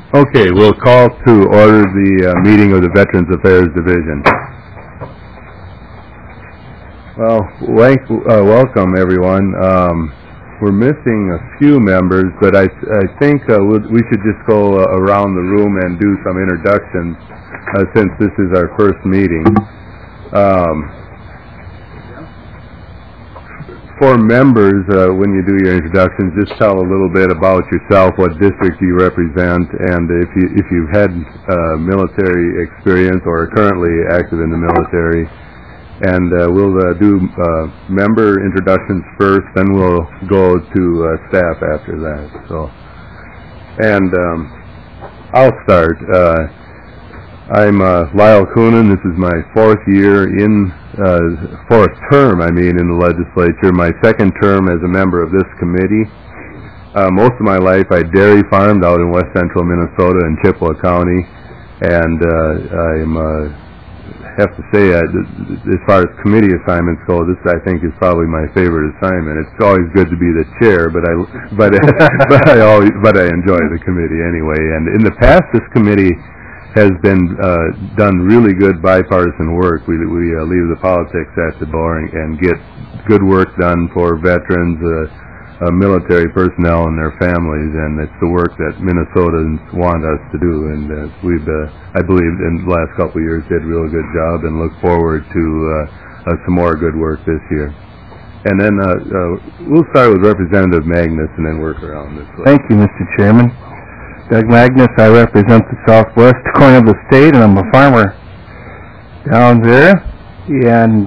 Okay, we'll call to order the meeting of the Veterans Affairs Division. Well, welcome everyone. We're missing a few members, but I think we should just go around the room and do some introductions since this is our first meeting. For members, when you do your introductions, just tell a little bit about yourself, what district you represent, and if you've had military experience or are currently active in the military. And we'll do member introductions first, then we'll go to staff after that. So, and I'll start. I'm Lyle Coonan. This is my fourth term in the legislature. My second term as a member of this committee. Most of my life I dairy farmed out in west central Minnesota in Chippewa County, and I have to say, as far as committee assignments go, this I think is probably my favorite assignment. It's always good to be the chair, but I enjoy the committee anyway. And in the past, this committee has been done really good bipartisan work. We leave the politics at the door and get good work done for veterans, military personnel and their families, and it's the work that Minnesotans want us to do. And we've, I believe, in the last couple of years, did a real good job, and look forward to some more good work this year. And then we'll start with Representative Magnus and then work around this way. Thank you, Mr. Chairman. Doug Magnus. I represent the southwest corner of the state, and I'm a farmer down there. And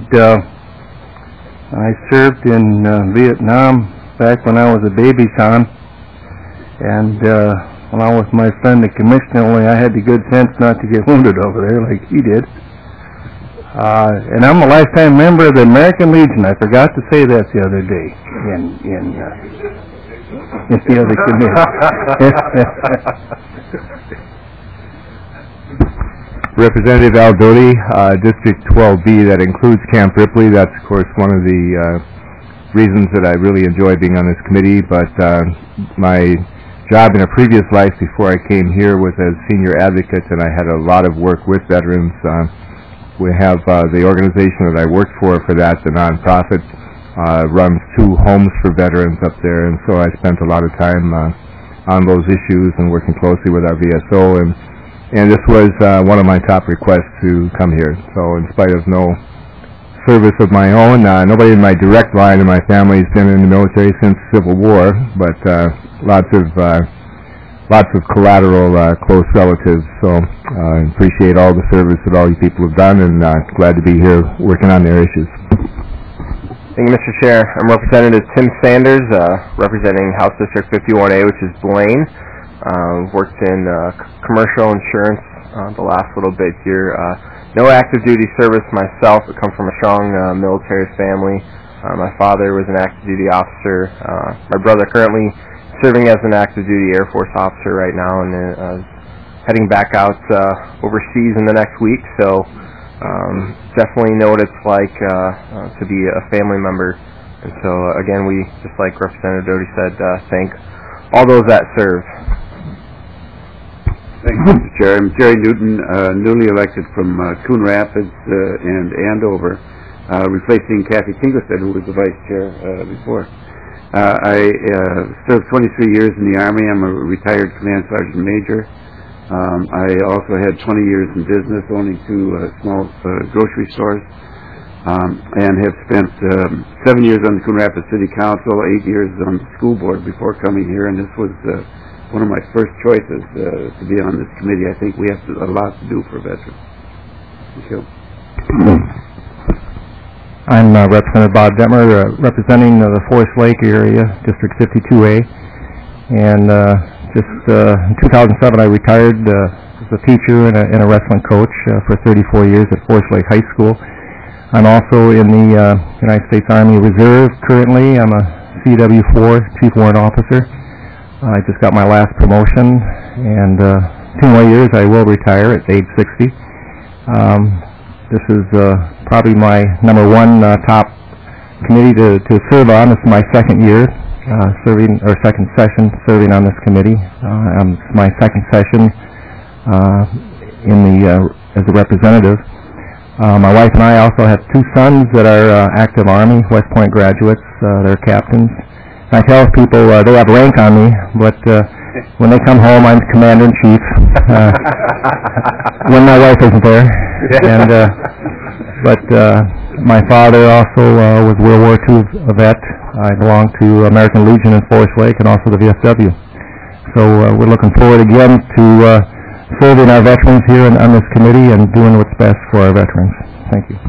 I served in Vietnam back when I was a baby son, and along with my friend the commissioner, only I had the good sense not to get wounded over there like he did. And I'm a lifetime member of the American Legion. I forgot to say that the other day in the other committee. Representative Al Doty, District 12B, that includes Camp Ripley. That's, of course, one of the reasons that I really enjoy being on this committee, but my job in a previous life before I came here was as senior advocate, and I had a lot of work with veterans. We have the organization that I worked for that, the nonprofit, runs 2 homes for veterans up there, and so I spent a lot of time on those issues and working closely with our VSO, and this was one of my top requests to come here. So in spite of no service of my own, nobody in my direct line in my family has been in the military since Civil War, but lots of collateral close relatives. So I appreciate all the service that all you people have done, and glad to be here working on their issues. Thank you, Mr. Chair. I'm Representative Tim Sanders, representing House District 51A, which is Blaine. Worked in commercial insurance the last little bit here. No active duty service myself. I come from a strong military family. My father was an active duty officer. My brother currently serving as an active duty Air Force officer right now, and heading back out overseas in the next week. So definitely know what it's like to be a family member. And so again, we, just like Representative Doty said, thank all those that serve. Thank you, Mr. Chair. I'm Jerry Newton, newly elected from Coon Rapids and Andover, replacing Kathy Tinglestead, who was the vice chair before. I served 23 years in the Army. I'm a retired command sergeant major. I also had 20 years in business, owning 2 small grocery stores, and have spent 7 years on the Coon Rapids City Council, 8 years on the school board before coming here, and this was one of my first choices to be on this committee. I think we have a lot to do for veterans. Thank you. I'm Representative Bob Detmer, representing the Forest Lake area, District 52A, and just in 2007 I retired as a teacher and a wrestling coach for 34 years at Forest Lake High School. I'm also in the United States Army Reserve currently. I'm a CW4 Chief Warrant Officer. I just got my last promotion, and 2 more years I will retire at age 60. This is probably my number 1 top committee to serve on. This is my second year. second session serving on this committee. It's my second session as a representative. My wife and I also have two sons that are active Army, West Point graduates. They're captains. I tell people they have rank on me, but when they come home, I'm Commander-in-Chief. When my wife isn't there. And but my father also was World War II a vet. I belong to American Legion in Forest Lake and also the VFW. So we're looking forward again to serving our veterans here on this committee and doing what's best for our veterans. Thank you.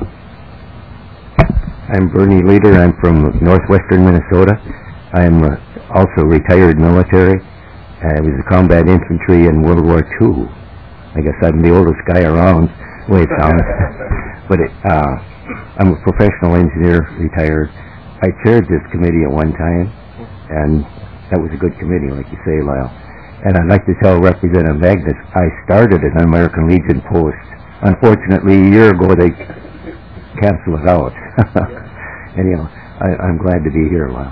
I'm Bernie Leader. I'm from northwestern Minnesota. I am also retired military. I was a combat infantry in World War II. I guess I'm the oldest guy around, the way it sounds. But I'm a professional engineer, retired. I chaired this committee at one time, and that was a good committee, like you say, Lyle. And I'd like to tell Representative Magnus, I started at an American Legion post. Unfortunately, a year ago, they canceled it out. Anyhow, I'm glad to be here, Lyle.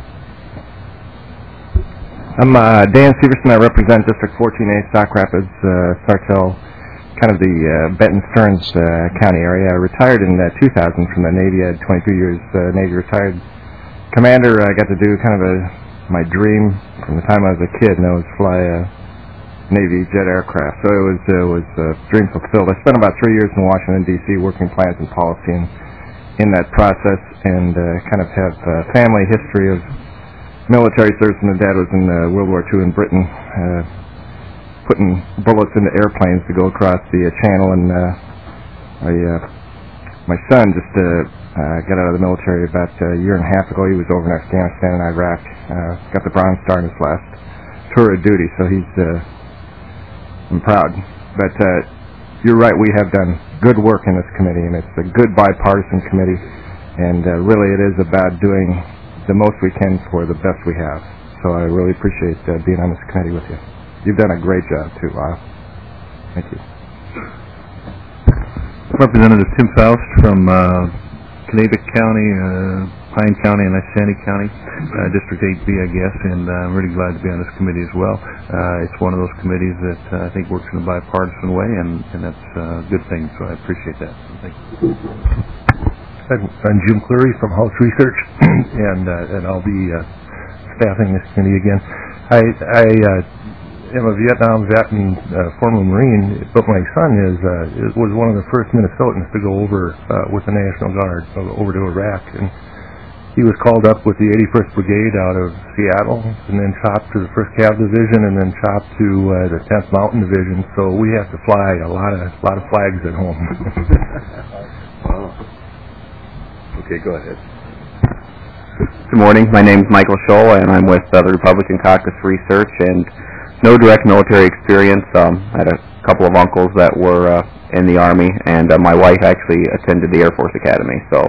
I'm Dan Severson. I represent District 14A, Stock Rapids, Sartell, kind of the Benton Stearns County area. I retired in 2000 from the Navy. I had 22 years Navy retired commander. I got to do kind of my dream from the time I was a kid, and that was fly Navy jet aircraft. So it was a dream fulfilled. I spent about 3 years in Washington, D.C. working plans and policy in that process, and kind of have a family history of military service. My dad was in World War II in Britain, putting bullets into airplanes to go across the channel, and my son just got out of the military about a year and a half ago. He was over in Afghanistan and Iraq, got the Bronze Star in his last tour of duty, so I'm proud. But you're right, we have done good work in this committee, and it's a good bipartisan committee, and really it is about doing the most we can for the best we have. So I really appreciate being on this committee with you. You've done a great job too, Lyle. Thank you. Representative Tim Faust from Kanabec County, Pine County, and Ashanti County, District 8B, I guess, and I'm really glad to be on this committee as well. It's one of those committees that I think works in a bipartisan way, and that's a good thing, so I appreciate that. Thank you. I'm Jim Cleary from House Research, and I'll be staffing this committee again. I am a Vietnam vet and former Marine, but my son was one of the first Minnesotans to go over with the National Guard over to Iraq, and he was called up with the 81st Brigade out of Seattle, and then chopped to the 1st Cav Division, and then chopped to the 10th Mountain Division. So we have to fly a lot of flags at home. Wow. Okay, go ahead. Good morning. My name is Michael Scholl, and I'm with the Republican Caucus Research, and no direct military experience. I had a couple of uncles that were in the Army, and my wife actually attended the Air Force Academy. So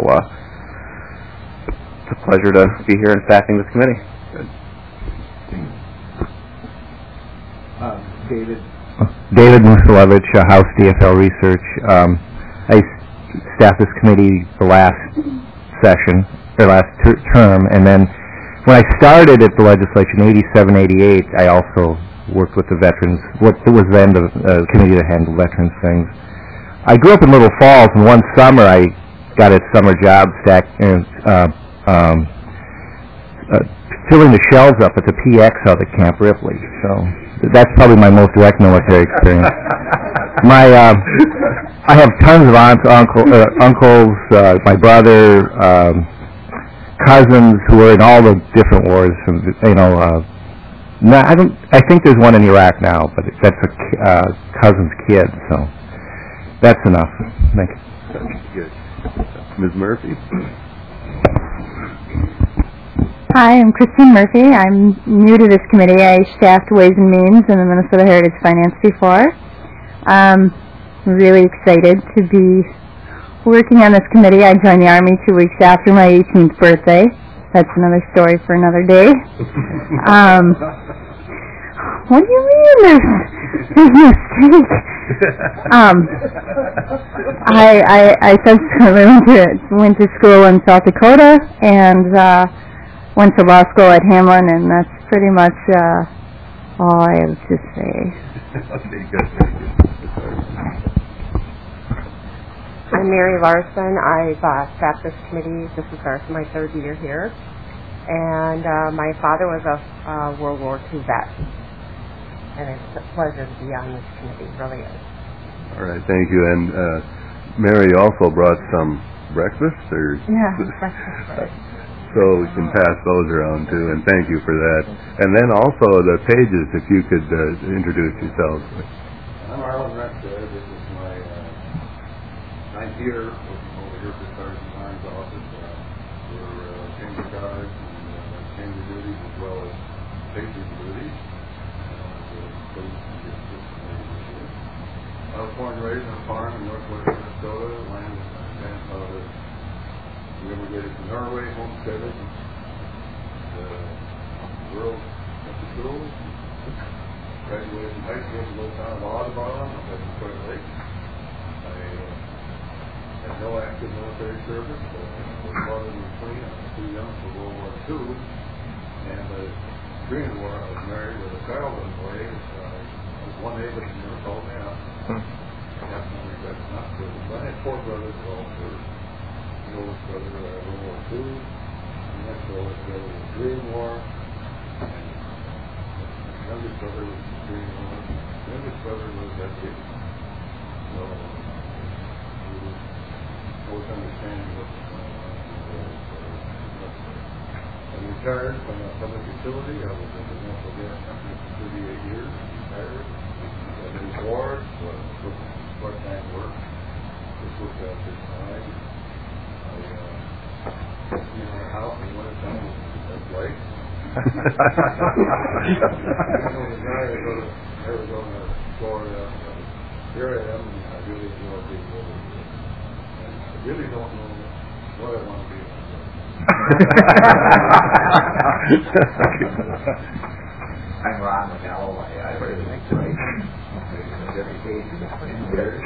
it's a pleasure to be here and staffing this committee. David Musilevich, House DFL Research. I staffed this committee the last session, or last term, and then when I started at the legislature in 87, 88, I also worked with the veterans. It was then the committee that handled veterans things. I grew up in Little Falls, and one summer I got a summer job filling the shelves up at the PX out at Camp Ripley. So that's probably my most direct military experience. I have tons of uncles, my brother, cousins who are in all the different wars. I think there's one in Iraq now, but that's a cousin's kid. So that's enough. Thank you. Good. Ms. Murphy. Hi, I'm Christine Murphy. I'm new to this committee. I staffed Ways and Means in the Minnesota Heritage Finance before. I'm really excited to be working on this committee. I joined the Army 2 weeks after my 18th birthday. That's another story for another day. What do you mean there's no stake? I subsequently went to school in South Dakota, and went to law school at Hamlin, and that's pretty much all I have to say. Okay, good. Thank you. I'm Mary Larson. I've staffed this committee. This is my third year here. And my father was a World War II vet. And it's a pleasure to be on this committee. It really is. All right, thank you. And Mary also brought some breakfast, or breakfast. So we can pass those around too. And thank you for that. And then also the pages, if you could introduce yourselves. I'm Arlen Rexhead. This is my ninth year working over here for Sergeant Lyons' office. We're chamber guards and chamber duties as well as safety duties. I was born and raised on a farm in northwest Minnesota. Land my grandfather immigrated from Norway, homesteaded, rural school. Graduated from high school in the little town of Audubon up at Detroit Lake. I had no active military service. I was father in between. I was too young for World War II. And during the war, I was married with a child on the way. I was one age, but she never called me out. I have no regrets not serving. But I had four brothers who all served. The oldest brother World War II. The next oldest brother was the Korean War. And the youngest brother was the Korean War. The youngest brother was at the So we both understanding what was going on. I retired from a public utility. I was in the natural gas company for 38 years. Retired. I did boards, part-time work. Just worked out this time. I in our house in the wintertime was light. I go to Arizona, Florida. Here I am, and I really enjoy being over here. And I really don't know what I want to be. I'm Ron McDowell. I really enjoy dedication to 10 years.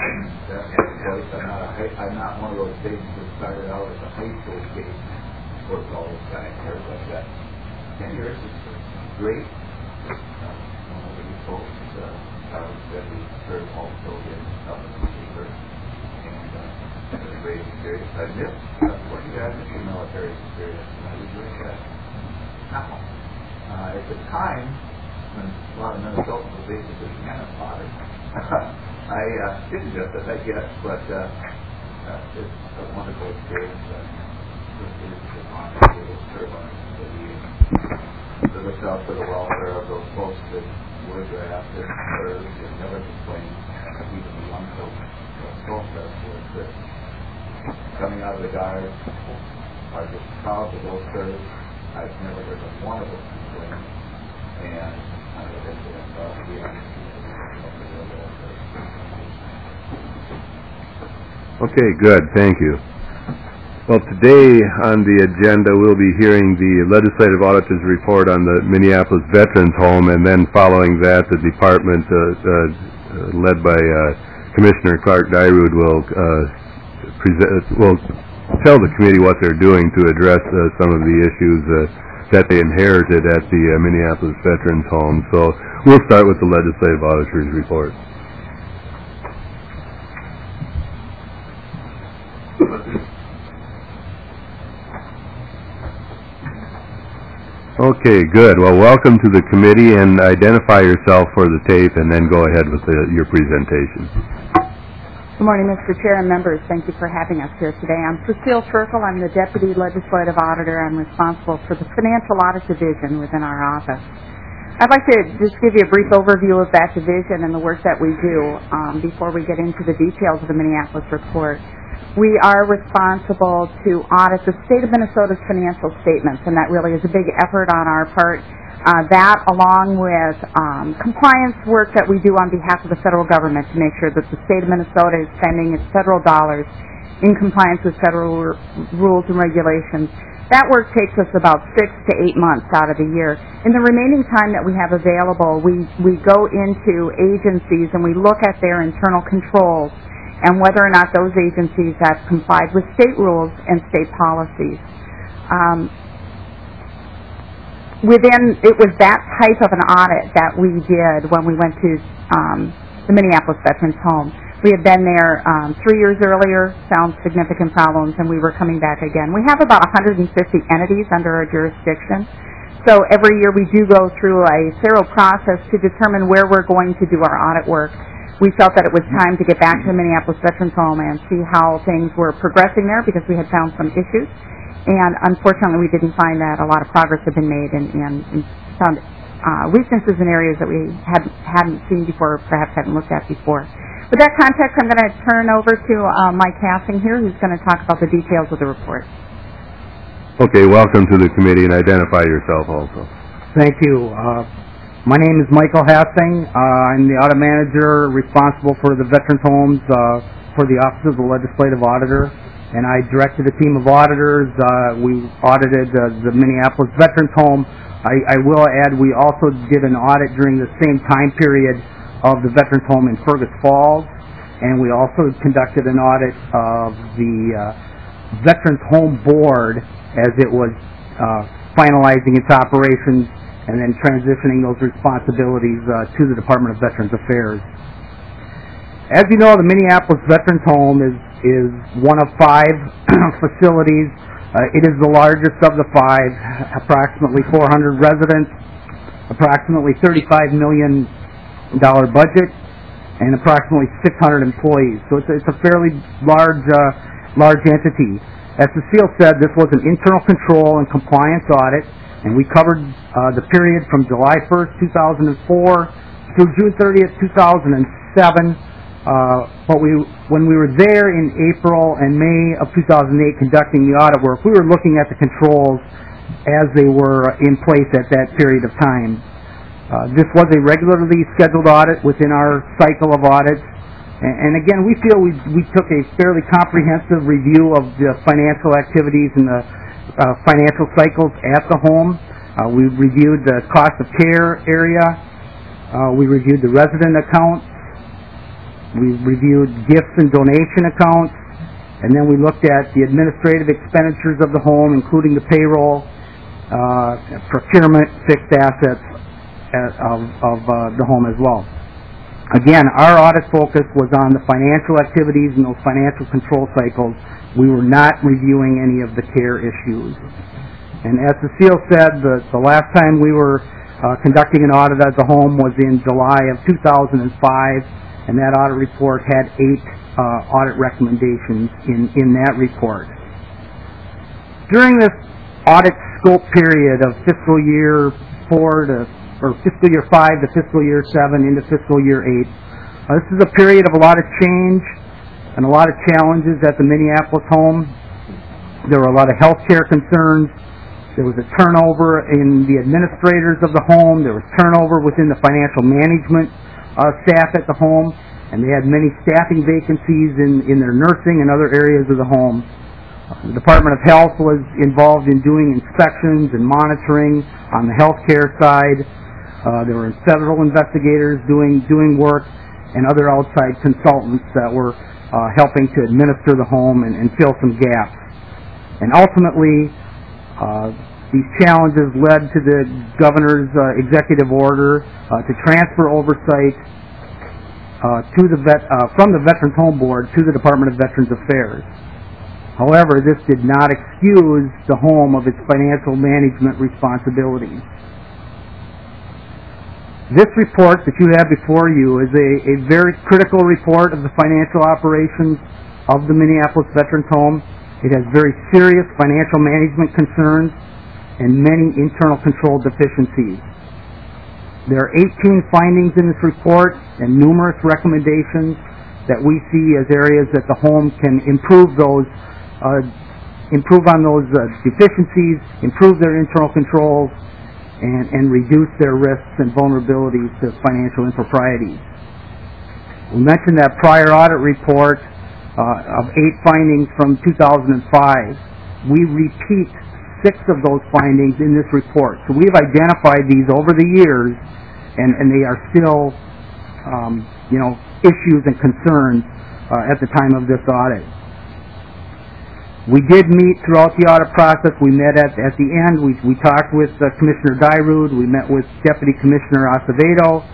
I'm not one of those kids that started out as a high school kid, worked all the time here, but 10 years is great. One of these folks, I was steady, served also in Southern Receiver, and it's a great experience. I missed what you guys in your military experience, and I was doing that now. At the time, when a lot of Minnesotans were basically cannon fodder, I didn't just as I guess, but it's a wonderful experience. It is an honor to be able to serve on this committee and to look out for the welfare of those folks that were drafted and served and never complained. Even the young folks so impressed with that coming out of the Guard are just proud to go serve. I've never heard of one of them complain, and I think they're proud to be on this Okay, good. Thank you. Well, today on the agenda we'll be hearing the Legislative Auditor's report on the Minneapolis Veterans Home, and then following that the department led by Commissioner Clark Dyrud will tell the committee what they're doing to address some of the issues that they inherited at the Minneapolis Veterans Home. So we'll start with the Legislative Auditor's report. Okay, good. Well, welcome to the committee, and identify yourself for the tape, and then go ahead with your presentation. Good morning, Mr. Chair and members. Thank you for having us here today. I'm Cecile Schurkel. I'm the Deputy Legislative Auditor. I'm responsible for the Financial Audit Division within our office. I'd like to just give you a brief overview of that division and the work that we do before we get into the details of the Minneapolis report. We are responsible to audit the state of Minnesota's financial statements, and that really is a big effort on our part. That, along with compliance work that we do on behalf of the federal government to make sure that the state of Minnesota is spending its federal dollars in compliance with federal rules and regulations. That work takes us about 6 to 8 months out of the year. In the remaining time that we have available, we go into agencies and we look at their internal controls and whether or not those agencies have complied with state rules and state policies. it was that type of an audit that we did when we went to the Minneapolis Veterans Home. We had been there 3 years earlier, found significant problems, and we were coming back again. We have about 150 entities under our jurisdiction. So every year we do go through a thorough process to determine where we're going to do our audit work. We felt that it was time to get back to the Minneapolis Veterans Home and see how things were progressing there because we had found some issues. And unfortunately we didn't find that a lot of progress had been made and found weaknesses in areas that we hadn't seen before or perhaps hadn't looked at before. With that context, I'm going to turn over to Mike Hassing here, who's going to talk about the details of the report. Okay, welcome to the committee, and identify yourself also. Thank you. My name is Michael Hassing. I'm the audit manager responsible for the Veterans Homes for the Office of the Legislative Auditor, and I directed a team of auditors. We audited the Minneapolis Veterans Home. I will add we also did an audit during the same time period of the Veterans Home in Fergus Falls, and we also conducted an audit of the Veterans Home Board as it was finalizing its operations and then transitioning those responsibilities to the Department of Veterans Affairs. As you know, the Minneapolis Veterans Home is one of 5 facilities. It is the largest of the 5, approximately 400 residents, approximately $35 million budget, and approximately 600 employees. So it's a fairly large entity. As Cecile said, this was an internal control and compliance audit, and we covered the period from July 1st, 2004 through June 30th, 2007. But when we were there in April and May of 2008 conducting the audit work, we were looking at the controls as they were in place at that period of time. This was a regularly scheduled audit within our cycle of audits, and again, we feel we took a fairly comprehensive review of the financial activities and the financial cycles at the home. We reviewed the cost of care area. We reviewed the resident accounts. We reviewed gifts and donation accounts, and then we looked at the administrative expenditures of the home, including the payroll, procurement, fixed assets of the home as well. Again, our audit focus was on the financial activities and those financial control cycles. We were not reviewing any of the care issues. And as Cecile said, the last time we were conducting an audit at the home was in July of 2005, and that audit report had 8 audit recommendations in that report. During this audit scope period of fiscal year 4 or fiscal year 5 to fiscal year 7 into fiscal year 8. This is a period of a lot of change and a lot of challenges at the Minneapolis home. There were a lot of health care concerns. There was a turnover in the administrators of the home. There was turnover within the financial management staff at the home, and they had many staffing vacancies in their nursing and other areas of the home. The Department of Health was involved in doing inspections and monitoring on the health care side. There were several investigators doing work and other outside consultants that were helping to administer the home and fill some gaps. And ultimately, these challenges led to the governor's executive order to transfer oversight from the Veterans Home Board to the Department of Veterans Affairs. However, this did not excuse the home of its financial management responsibilities. This report that you have before you is a very critical report of the financial operations of the Minneapolis Veterans Home. It has very serious financial management concerns and many internal control deficiencies. There are 18 findings in this report and numerous recommendations that we see as areas that the home can improve on those deficiencies, improve their internal controls, and reduce their risks and vulnerabilities to financial improprieties. We mentioned that prior audit report of 8 findings from 2005. We repeat 6 of those findings in this report. So we've identified these over the years, and they are still, issues and concerns at the time of this audit. We did meet throughout the audit process. We met at the end. We talked with Commissioner Dyrud. We met with Deputy Commissioner Acevedo.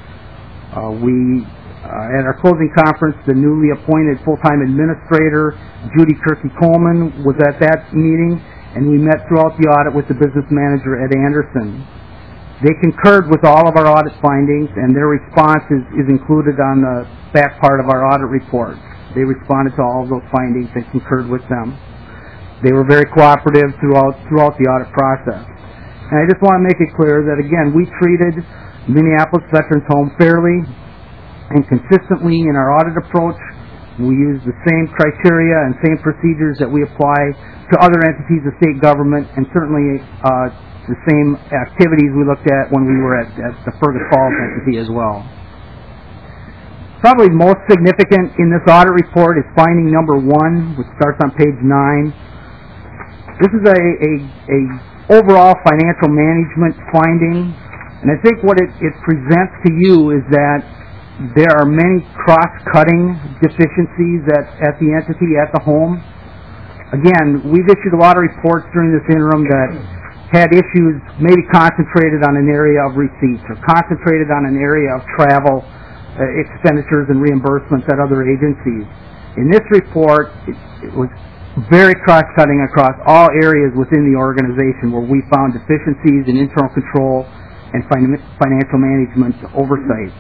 At our closing conference, the newly appointed full-time administrator, Judy Kirky-Coleman, was at that meeting, and we met throughout the audit with the business manager, Ed Anderson. They concurred with all of our audit findings, and their response is included on the back part of our audit report. They responded to all of those findings and concurred with them. They were very cooperative throughout the audit process. And I just want to make it clear that, again, we treated Minneapolis Veterans Home fairly and consistently in our audit approach. We use the same criteria and same procedures that we apply to other entities of state government, and certainly the same activities we looked at when we were at the Fergus Falls entity as well. Probably most significant in this audit report is finding number 1, which starts on page 9. This is a overall financial management finding, and I think what it presents to you is that there are many cross-cutting deficiencies at the entity, at the home. Again, we've issued a lot of reports during this interim that had issues maybe concentrated on an area of receipts or concentrated on an area of travel expenditures and reimbursements at other agencies. In this report, it was very cross-cutting across all areas within the organization where we found deficiencies in internal control and financial management oversight.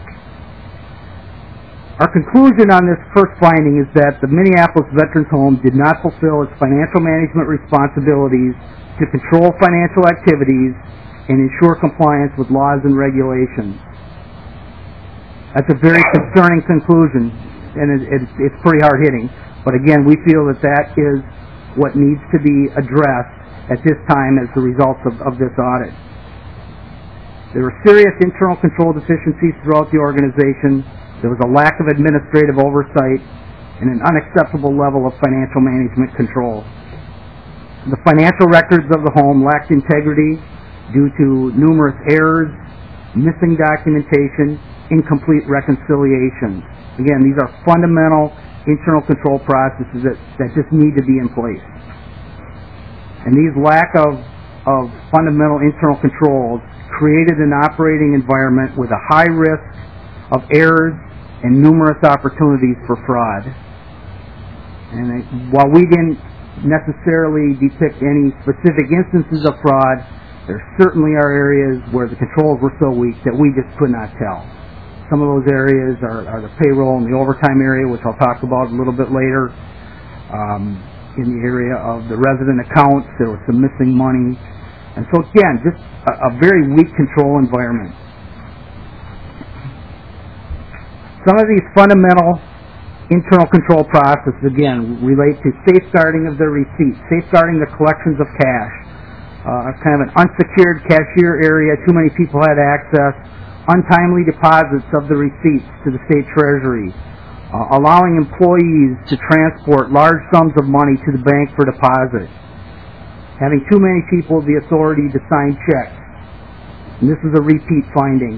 Our conclusion on this first finding is that the Minneapolis Veterans Home did not fulfill its financial management responsibilities to control financial activities and ensure compliance with laws and regulations. That's a very concerning conclusion, and it's pretty hard-hitting. But again, we feel that is what needs to be addressed at this time as the result of this audit. There were serious internal control deficiencies throughout the organization. There was a lack of administrative oversight and an unacceptable level of financial management control. The financial records of the home lacked integrity due to numerous errors, missing documentation, incomplete reconciliations. Again, these are fundamental internal control processes that just need to be in place. And these lack of fundamental internal controls created an operating environment with a high risk of errors and numerous opportunities for fraud. And while we didn't necessarily depict any specific instances of fraud, there certainly are areas where the controls were so weak that we just could not tell. Some of those areas are the payroll and the overtime area, which I'll talk about a little bit later. In the area of the resident accounts, there was some missing money. And so again, just a very weak control environment. Some of these fundamental internal control processes, again, relate to safeguarding of the receipts, safeguarding the collections of cash, kind of an unsecured cashier area, too many people had access, untimely deposits of the receipts to the state treasury, allowing employees to transport large sums of money to the bank for deposit, having too many people the authority to sign checks, and this is a repeat finding.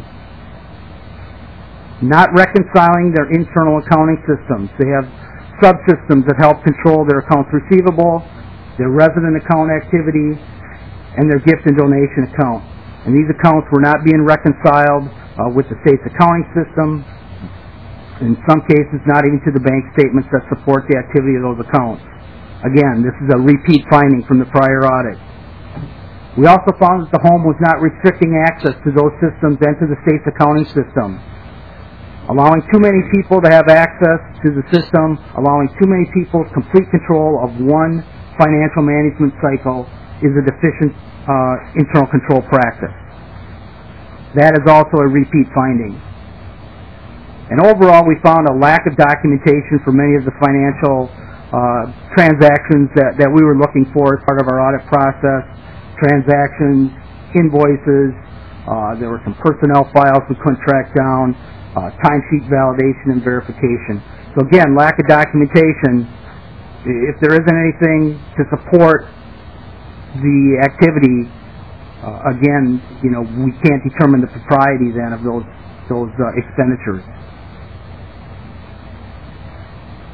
Not reconciling their internal accounting systems. They have subsystems that help control their accounts receivable, their resident account activity, and their gift and donation account. And these accounts were not being reconciled with the state's accounting system, in some cases not even to the bank statements that support the activity of those accounts. Again, this is a repeat finding from the prior audit. We also found that the home was not restricting access to those systems and to the state's accounting system. Allowing too many people to have access to the system, allowing too many people complete control of one financial management cycle is a deficient internal control practice. That is also a repeat finding. And overall, we found a lack of documentation for many of the financial transactions that we were looking for as part of our audit process. Transactions, invoices, there were some personnel files we couldn't track down, timesheet validation and verification. So again, lack of documentation. If there isn't anything to support the activity, again, we can't determine the propriety then of those expenditures.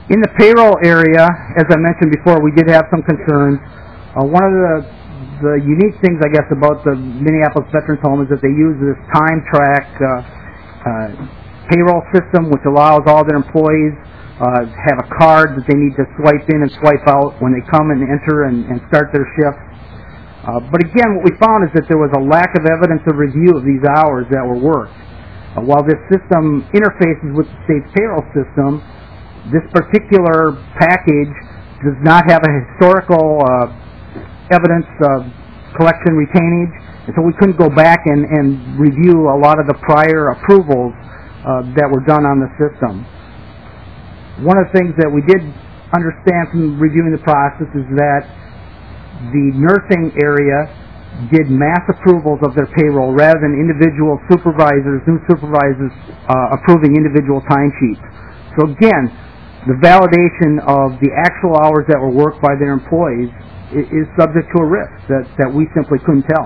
In the payroll area, as I mentioned before, we did have some concerns. One of the unique things, I guess, about the Minneapolis Veterans Home is that they use this time track payroll system, which allows all their employees have a card that they need to swipe in and swipe out when they come and enter and start their shift. But again, what we found is that there was a lack of evidence of review of these hours that were worked. While this system interfaces with the state's payroll system, this particular package does not have a historical evidence of collection retainage, and so we couldn't go back and review a lot of the prior approvals that were done on the system. One of the things that we did understand from reviewing the process is that the nursing area did mass approvals of their payroll rather than individual supervisors, new supervisors approving individual timesheets. So again, the validation of the actual hours that were worked by their employees is subject to a risk that we simply couldn't tell.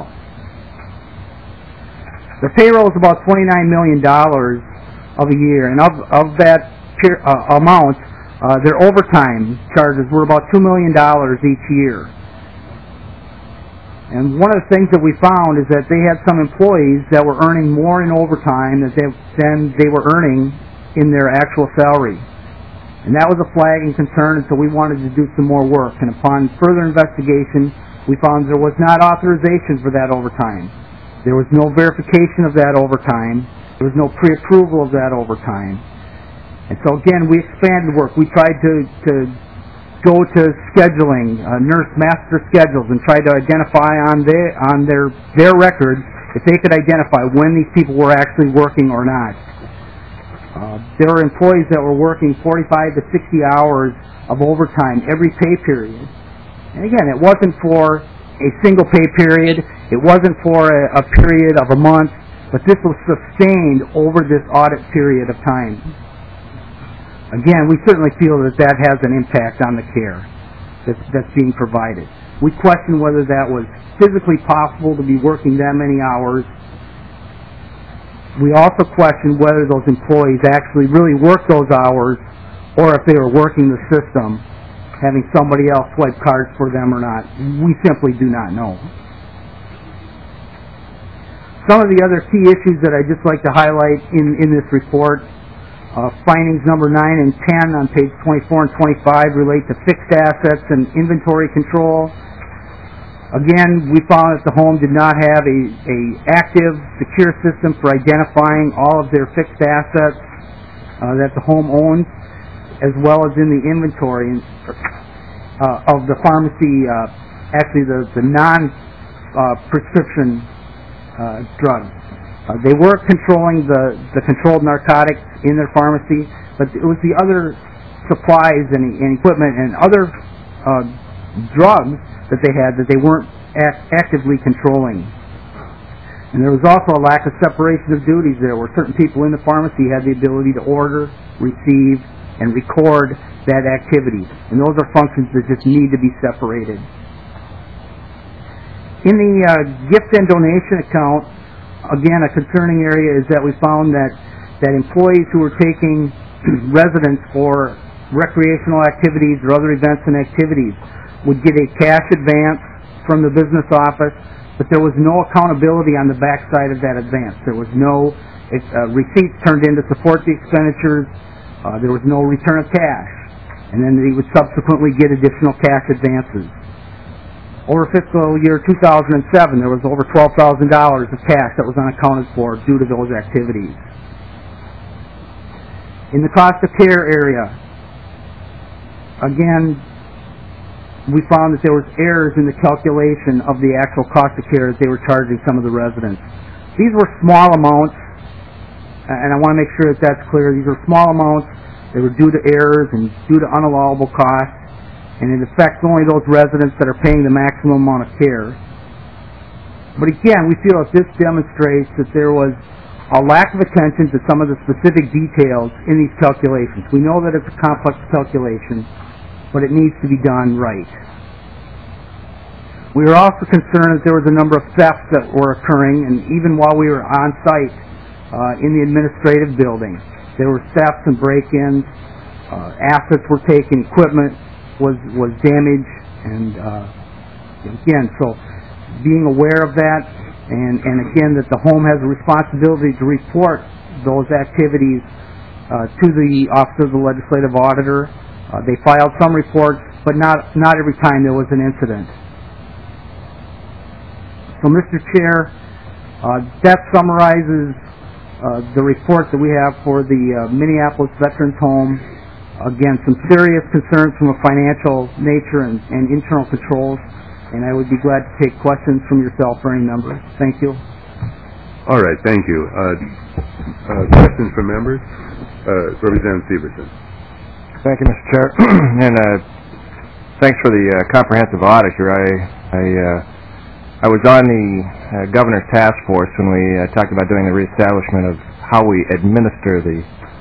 The payroll is about $29 million of a year, and of that amount, their overtime charges were about $2 million each year. And one of the things that we found is that they had some employees that were earning more in overtime than they were earning in their actual salary. And that was a flagging concern, and so we wanted to do some more work. And upon further investigation, we found there was not authorization for that overtime. There was no verification of that overtime. There was no pre-approval of that overtime. And so again, we expanded work. We tried to go to scheduling, nurse master schedules, and try to identify on their records if they could identify when these people were actually working or not. There were employees that were working 45 to 60 hours of overtime every pay period. And again, it wasn't for a single pay period. It wasn't for a period of a month, but this was sustained over this audit period of time. Again, we certainly feel that that has an impact on the care that's being provided. We question whether that was physically possible to be working that many hours. We also question whether those employees actually really worked those hours or if they were working the system, having somebody else swipe cards for them or not. We simply do not know. Some of the other key issues that I'd just like to highlight in this report, findings number 9 and 10 on page 24 and 25 relate to fixed assets and inventory control. Again, we found that the home did not have a active, secure system for identifying all of their fixed assets that the home owns, as well as in the inventory of the pharmacy, actually the non-prescription drugs. They were controlling the controlled narcotics in their pharmacy, but it was the other supplies and equipment and other drugs that they had that they weren't actively controlling. And there was also a lack of separation of duties there, where certain people in the pharmacy had the ability to order, receive, and record that activity. And those are functions that just need to be separated. In the gift and donation account, again, a concerning area is that we found that employees who were taking residents for recreational activities or other events and activities would get a cash advance from the business office, but there was no accountability on the backside of that advance. There was no receipts turned in to support the expenditures. There was no return of cash. And then they would subsequently get additional cash advances. Over fiscal year 2007, there was over $12,000 of cash that was unaccounted for due to those activities. In the cost of care area, again, we found that there was errors in the calculation of the actual cost of care that they were charging some of the residents. These were small amounts, and I want to make sure that that's clear. These were small amounts. They were due to errors and due to unallowable costs, and it affects only those residents that are paying the maximum amount of care. But again, we feel that this demonstrates that there was a lack of attention to some of the specific details in these calculations. We know that it's a complex calculation, but it needs to be done right. We were also concerned that there was a number of thefts that were occurring, and even while we were on site in the administrative building, there were thefts and break-ins. assets were taken, equipment was damaged, and again, so being aware of that, and again that the home has a responsibility to report those activities to the Office of the Legislative Auditor. They filed some reports, but not every time there was an incident. So, Mr. Chair, that summarizes the report that we have for the Minneapolis Veterans Home. Again, some serious concerns from a financial nature and internal controls, and I would be glad to take questions from yourself or any members. Thank you. All right, thank you. Questions from members? Representative Severson. Thank you, Mr. Chair, and thanks for the comprehensive audit here. I was on the Governor's Task Force when we talked about doing the reestablishment of how we administer the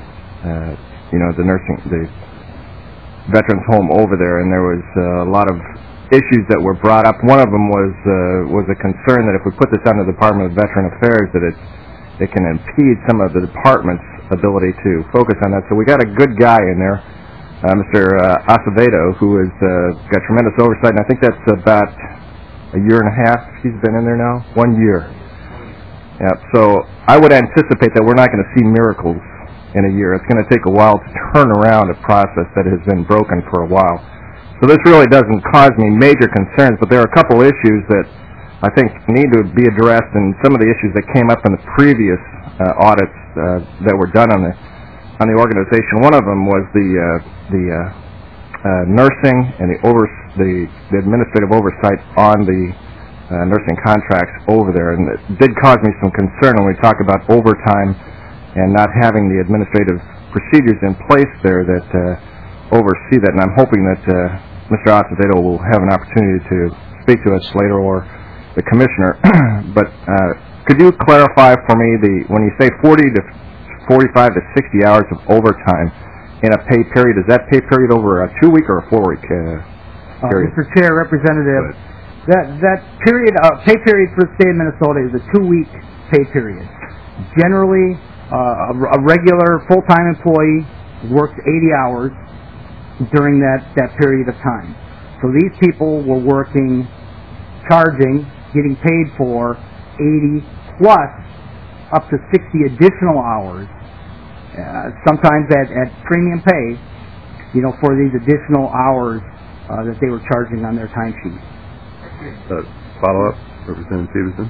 veterans home over there, and there was a lot of issues that were brought up. One of them was a concern that if we put this under the Department of Veteran Affairs, that it can impede some of the department's ability to focus on that. So we got a good guy in there, Mr. Acevedo, who has got tremendous oversight, and I think that's about a year and a half he's been in there now? 1 year. Yeah, so I would anticipate that we're not going to see miracles in a year. It's going to take a while to turn around a process that has been broken for a while. So this really doesn't cause me major concerns, but there are a couple issues that I think need to be addressed, and some of the issues that came up in the previous audits that were done on the organization. One of them was the nursing and the administrative oversight on the nursing contracts over there, and it did cause me some concern when we talk about overtime and not having the administrative procedures in place there that oversee that. And I'm hoping that Mr. Acevedo will have an opportunity to speak to us later, or the commissioner. But could you clarify for me, when you say 40 to 45 to 60 hours of overtime in a pay period, is that pay period over a 2-week or a 4-week period? Mr. Chair, Representative, that period, pay period for the state of Minnesota is a 2-week pay period. Generally, a regular full-time employee works 80 hours during that period of time. So these people were working, charging, getting paid for 80 plus up to 60 additional hours, sometimes at premium pay, for these additional hours that they were charging on their timesheet. Follow-up, Representative Stevenson?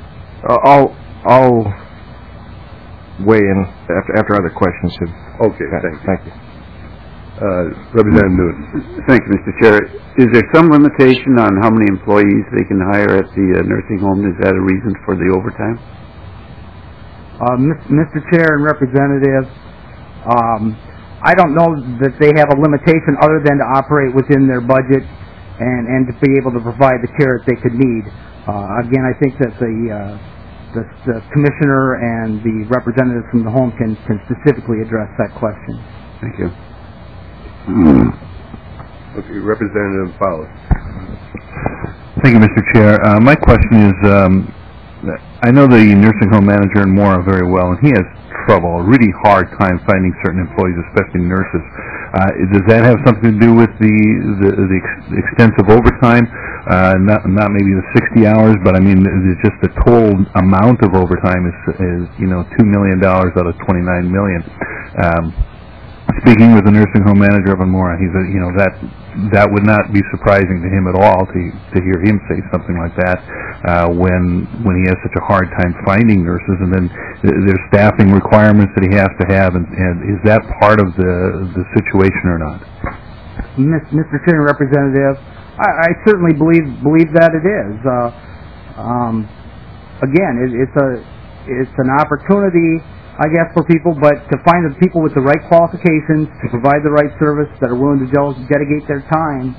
I'll weigh in after other questions. Okay, thank you. Representative Newton. Thank you, Mr. Chair. Is there some limitation on how many employees they can hire at the nursing home? Is that a reason for the overtime? Mr. Chair and Representative, I don't know that they have a limitation other than to operate within their budget and to be able to provide the care that they could need. Again, I think that the commissioner and the representatives from the home can specifically address that question. Thank you. Okay, Representative Fowler. Thank you, Mr. Chair. My question is, I know the nursing home manager in Mora very well, and he has a really hard time finding certain employees, especially nurses. Does that have something to do with the extensive overtime? Not maybe the 60 hours, but I mean, just the total amount of overtime is $2 million out of $29 million. Speaking with the nursing home manager up in Mora, he said, that would not be surprising to him at all to hear him say something like that when he has such a hard time finding nurses, and then there's staffing requirements that he has to have, and is that part of the situation or not? Mr. Chair and Representative, I certainly believe that it is. Again, it's an opportunity, I guess, for people, but to find the people with the right qualifications to provide the right service that are willing to dedicate their time,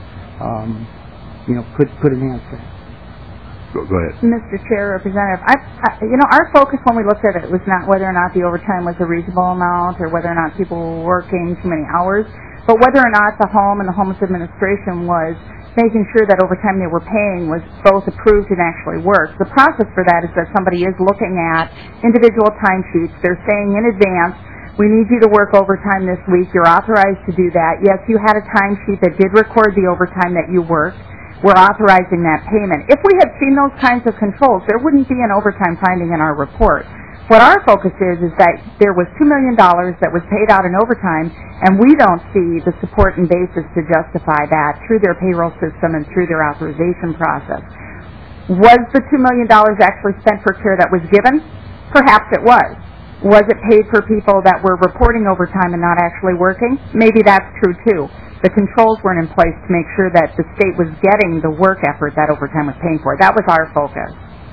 could enhance that. Go ahead. Mr. Chair, Representative, our focus when we looked at it was not whether or not the overtime was a reasonable amount or whether or not people were working too many hours, but whether or not the home and the homeless administration was making sure that overtime they were paying was both approved and actually worked. The process for that is that somebody is looking at individual timesheets. They're saying in advance we need you to work overtime this week. You're authorized to do that. Yes, you had a timesheet that did record the overtime that you worked. We're authorizing that payment. If we had seen those kinds of controls, there wouldn't be an overtime finding in our report. What our focus is that there was $2 million that was paid out in overtime, and we don't see the support and basis to justify that through their payroll system and through their authorization process. Was the $2 million actually spent for care that was given? Perhaps it was. Was it paid for people that were reporting overtime and not actually working? Maybe that's true too. The controls weren't in place to make sure that the state was getting the work effort that overtime was paying for. That was our focus.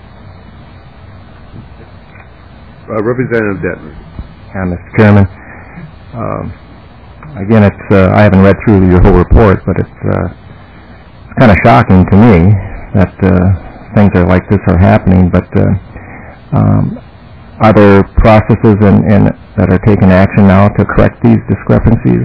Representative Detmer. Mr. Chairman, again, I haven't read through your whole report, but it's kind of shocking to me that things like this are happening. But are there processes that are taking action now to correct these discrepancies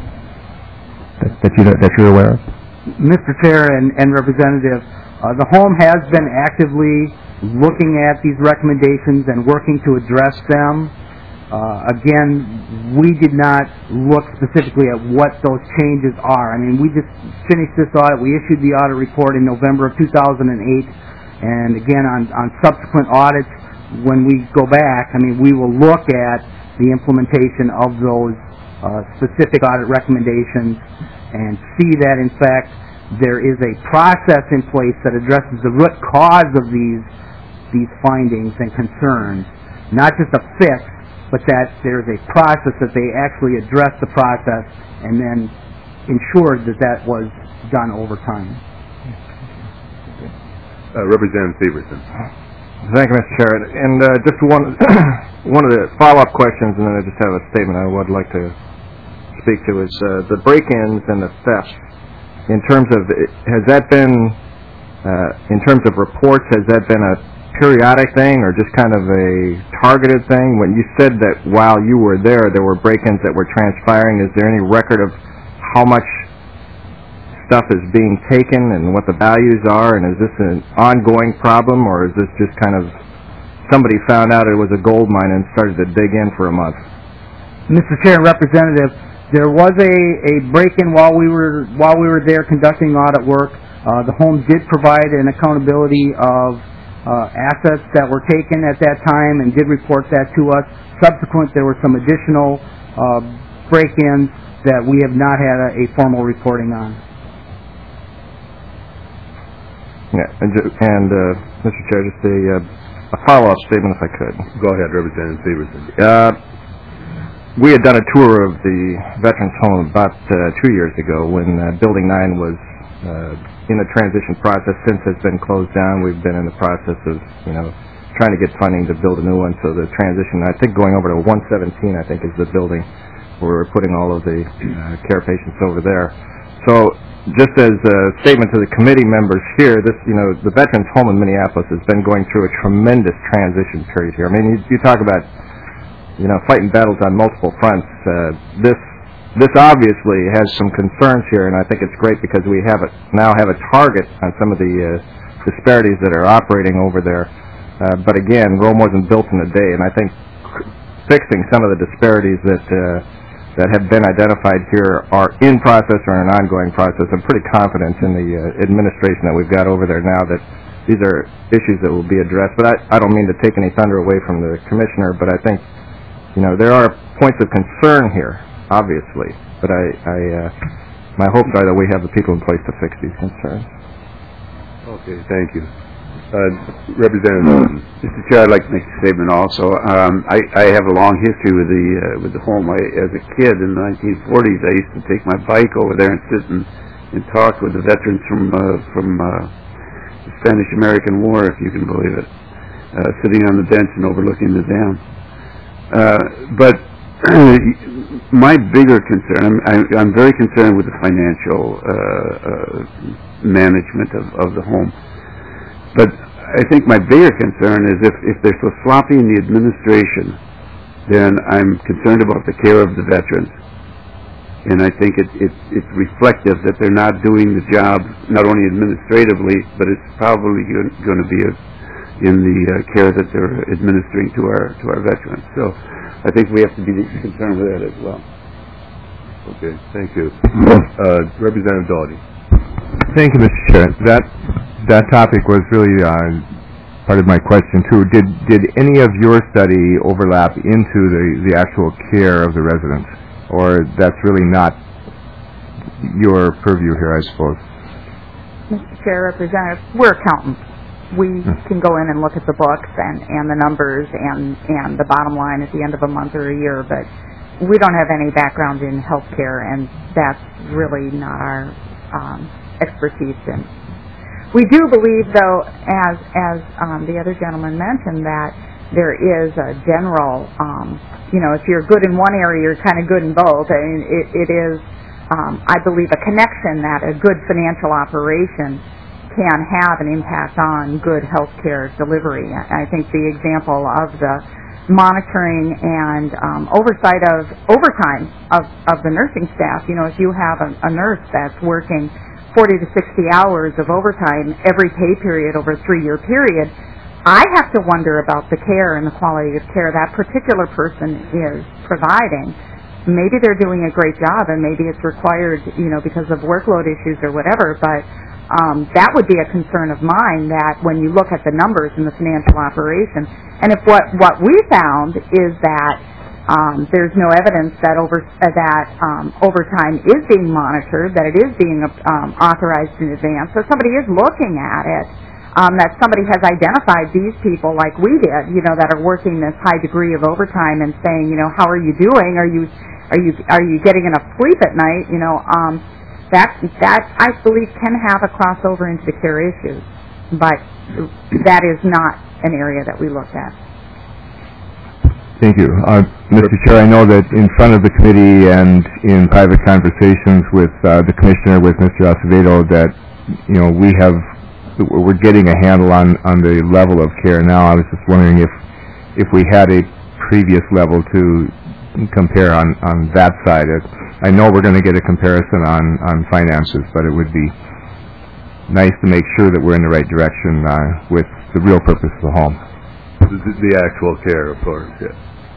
that you're aware of? Mr. Chair and Representative, the home has been actively looking at these recommendations and working to address them. Again, we did not look specifically at what those changes are. I mean, we just finished this audit. We issued the audit report in November of 2008, and again, on subsequent audits, when we go back, I mean, we will look at the implementation of those specific audit recommendations and see that, in fact, there is a process in place that addresses the root cause of these findings and concerns, not just a fix, but that there's a process that they actually address the process and then ensured that was done over time. Representative Severson. Thank you, Mr. Chair. And just one of the follow-up questions, and then I just have a statement I would like to speak to, is the break-ins and the thefts. In terms of, has that been, in terms of reports, has that been a periodic thing or just kind of a targeted thing? When you said that while you were there were break-ins that were transpiring, is there any record of how much stuff is being taken and what the values are, and is this an ongoing problem, or is this just kind of somebody found out it was a gold mine and started to dig in for a month? Mr. Chair and Representative, there was a break-in while we were there conducting audit work. The home did provide an accountability of assets that were taken at that time and did report that to us. Subsequent, there were some additional break-ins that we have not had a formal reporting on. Yeah, and Mr. Chair, just a follow-up statement, if I could. Go ahead, Representative Severson. We had done a tour of the Veterans Home about 2 years ago when Building 9 was in the transition process. Since it's been closed down, we've been in the process of, trying to get funding to build a new one. So the transition, I think, going over to 117, I think, is the building where we're putting all of the care patients over there. So just as a statement to the committee members here, this, the Veterans Home in Minneapolis has been going through a tremendous transition period here. I mean, you talk about, fighting battles on multiple fronts. This obviously has some concerns here, and I think it's great because we now have a target on some of the disparities that are operating over there. But again, Rome wasn't built in a day, and I think fixing some of the disparities that have been identified here are in process or in an ongoing process. I'm pretty confident in the administration that we've got over there now that these are issues that will be addressed. But I don't mean to take any thunder away from the commissioner, but I think, there are points of concern here, obviously. But my hopes are that we have the people in place to fix these concerns. Okay, thank you. Representative Mr. Chair, I'd like to make a statement also. I have a long history with the home. As a kid in the 1940s, I used to take my bike over there and sit and talk with the veterans from the Spanish-American War, if you can believe it, sitting on the bench and overlooking the dam. But my bigger concern, I'm very concerned with the financial management of the home. But I think my bigger concern is if they're so sloppy in the administration, then I'm concerned about the care of the veterans. And I think it's reflective that they're not doing the job, not only administratively, but it's probably going to be in the care that they're administering to our veterans. So I think we have to be concerned with that as well. Okay, thank you. Representative Doughty. Thank you, Mr. Chair. That topic was really part of my question too. Did any of your study overlap into the actual care of the residents, or that's really not your purview here, I suppose? Mr. Chair, Representative, we're accountants. We can go in and look at the books and the numbers and the bottom line at the end of a month or a year, but we don't have any background in healthcare, and that's really not our expertise in. We do believe, though, as the other gentleman mentioned, that there is a general, if you're good in one area, you're kind of good in both. I mean, it is, I believe, a connection that a good financial operation can have an impact on good health care delivery. I think the example of the monitoring and oversight of overtime of the nursing staff, if you have a nurse that's working 40 to 60 hours of overtime every pay period over a 3-year period, I have to wonder about the care and the quality of care that particular person is providing. Maybe they're doing a great job and maybe it's required, because of workload issues or whatever, but that would be a concern of mine, that when you look at the numbers in the financial operation, and if what we found is that there's no evidence that overtime is being monitored, that it is being authorized in advance, so somebody is looking at it, that somebody has identified these people like we did, that are working this high degree of overtime and saying, how are you doing? Are you getting enough sleep at night? That I believe can have a crossover into the care issues, but that is not an area that we looked at. Thank you. Mr. Chair, I know that in front of the committee and in private conversations with the Commissioner, with Mr. Acevedo, that, we're getting a handle on the level of care now. I was just wondering if we had a previous level to compare on that side. I know we're going to get a comparison on finances, but it would be nice to make sure that we're in the right direction with the real purpose of the home. The actual care, of course, yes.